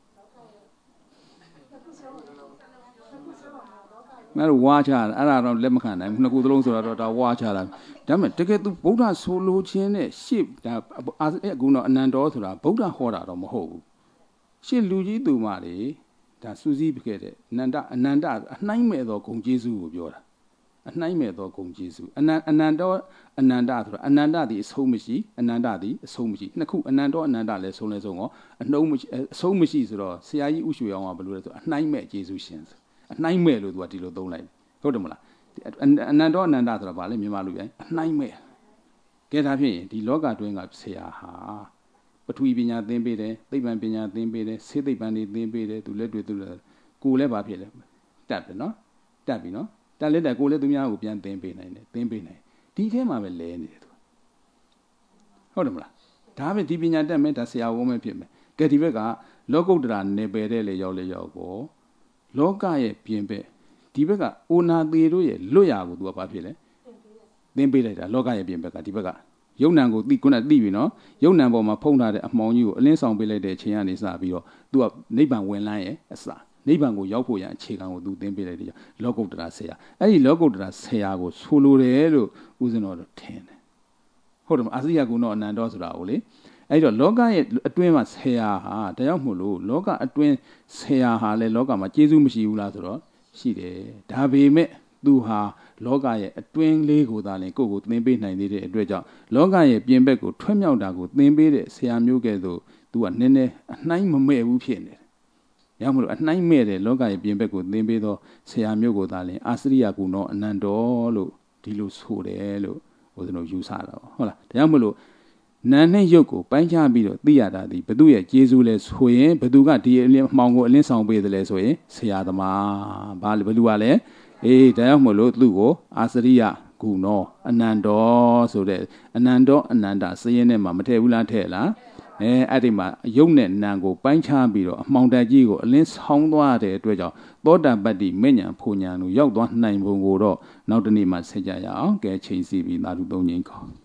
ငါတို့ဝါချတာအဲ့ဒါတော့လက်မခံနိုင်ဘူးနှစ်ခုသလုံးဆိုတော့ဒါဝါချတာဒါပေမဲ့တကယ်သူဗုဒ္ဓဆိုလိုခြင်းနဲ့ရှေ့ဒါအခုတော့အနန္တောဆိုတာဗုဒ္ဓဟောတာတော့မဟုတ်ဘူးရှေ့လူကြီးသူမတွေဒါစူးစီးခဲ့တဲ့အနန္တအနှိုင်းမဲ့သောဂုဏ်ကျေးဇူးကိုပြောတာအနှိုင်းမဲ့သောဂုဏ်ကျေးဇူးအနန္တောအနန္တဆိုတာအနန္တသည်အဆုံးမရှိအနန္တသည်အဆုံးမရှိနှစ်ခုအနန္တောအနန္တလည်းဆုံးလဲဆုံးရောအနှုံးမရှိအဆုံးမရှိဆိုတော့ဆရာကြီးဥရွှေအောင်ကဘယ်လိုလဲဆိုအနှိုင်းမဲ့ကျေးဇူးရှင်ဆိုအနှိုင်းမဲ့လို့သူကဒီလိုသုံးလိုက်ဟုတ်တယ်မလားအနန္တောအနန္တဆိုတာဗာလေမြန်မာလူပြန်အနှိုင်းမဲ့ကဲဒါဖြင့်ဒီလောကတွင်းကဆရာဟာပထဝီပညာသင်ပေးတယ်သိပ္ပံပညာသင်ပေးတယ်ဆေးသိပ္ပံတွေသင်ပေးတယ်သူလက်တွေ့သူကိုယ်လည်းဗာဖြစ်လဲတတ်တယ်နော်တတ်ပြီနော်တက်လက်တက်ကိုလည်းသူများကိုပြန်သင်ပေးနိုင်တယ်သင်ပေးနိုင်ဒီထဲမှာပဲလဲနေတယ်သူဟုတ်တယ်မလားဒါပဲဒီပညာတက်မယ်ဒါဆရာဝန်ပဲဖြစ်မယ်ကဲဒီဘက်ကလောကုတ္တရာနေပယ်တဲ့လေရောက်ကိုလောကရဲ့ပြင်ဘက်ဒီဘက်ကအိုနာသေးတို့ရဲ့လွတ်ရာကိုသူကဘာဖြစ်လဲသင်ပေးလိုက်တာလောကရဲ့ပြင်ဘက်ကဒီဘက်ကယုံနံကိုသိခုနသိပြီနော်ယုံနံပေါ်မှာဖုံးထားတဲ့အမှောင်ကြီးကိုအလင်းဆောင်ပေးလိုက်တဲ့အချိန်ကနေစပြီးတော့သူကနိဗ္ဗာန်ဝင်လန်းရဲ့အစနိဗ္ဗာန်ကိုရောက်ဖို့ရအခြေခံကိုသူသင်ပေးလိုက်တယ်လောကုတ္တရာဆရာအဲ့ဒီလောကုတ္တရာဆရာကိုဆိုလိုတယ်လို့ဦးဇင်းတော်တို့ထင်တယ်ဟုတ်တယ်မအာစိယကုဏောအနန္တောဆိုတာကိုလေအဲ့တော့လောကရဲ့အတွင်းမှာဆရာဟာတယောက်မို့လို့လောကအတွင်းဆရာဟာလည်းလောကမှာကျေးဇူးမရှိဘူးလားဆိုတော့ရှိတယ်ဒါပေမဲ့သူဟာလောကရဲ့အတွင်းလေးကိုသာလင်ကိုယ့်ကိုသင်ပေးနိုင်သေးတဲ့အတွက်ကြောင့်လောကရဲ့ပြင်ဘက်ကိုထွက်မြောက်တာကိုသင်ပေးတဲ့ဆရာမျိုးကဲ့သို့သူကနည်းနည်းအနှိုင်းမမဲ့ဘူးဖြစ်နေတယ်။ရမလို့အနှိုင်းမဲ့တဲ့လောကရဲ့ပြင်ဘက်ကိုသင်ပေးသောဆရာမျိုးကိုသာလင်အာစရိယကုဏောအနန္တောလို့ဒီလိုဆိုတယ်လို့ဘုရားတို့ယူဆတာပေါ့ဟုတ်လား။ဒါကြောင့်မလို့နာနဲ့ရုပ်ကိုပိုင်းခြားပြီးတော့သိရတာဒီဘသူရဲ့ကျေးဇူးလဲဆိုရင်ဘသူကဒီအလင်းမှောင်ကိုအလင်းဆောင်ပေးတယ်လဲဆိုရင်ဆရာသမားဘာလဲဘသူကလဲဒါကြောင့်မို့လို့သူ့ကိုအာစရိယကုဏောအနန္တောဆိုတဲ့အနန္တောအနန္တစည်ရင်ထဲမှာမထည့်ဘူးလားထည့်လားအဲ့ဒီမှာရုပ်နဲ့နာမ်ကိုပိုင်းခြားပြီးတော့အမှောင်တက်ကြီးကိုအလင်းဆောင်သွားတဲ့အတွက်ကြောင့်သောတာပတ္တိမေညာဖူညာတို့ရောက်သွားနိုင်ပုံကိုတော့နောက်တနေ့မှဆက်ကြရအောင်ကဲချိန်စီပြီးသာဓုသုံးခြင်းခေါ်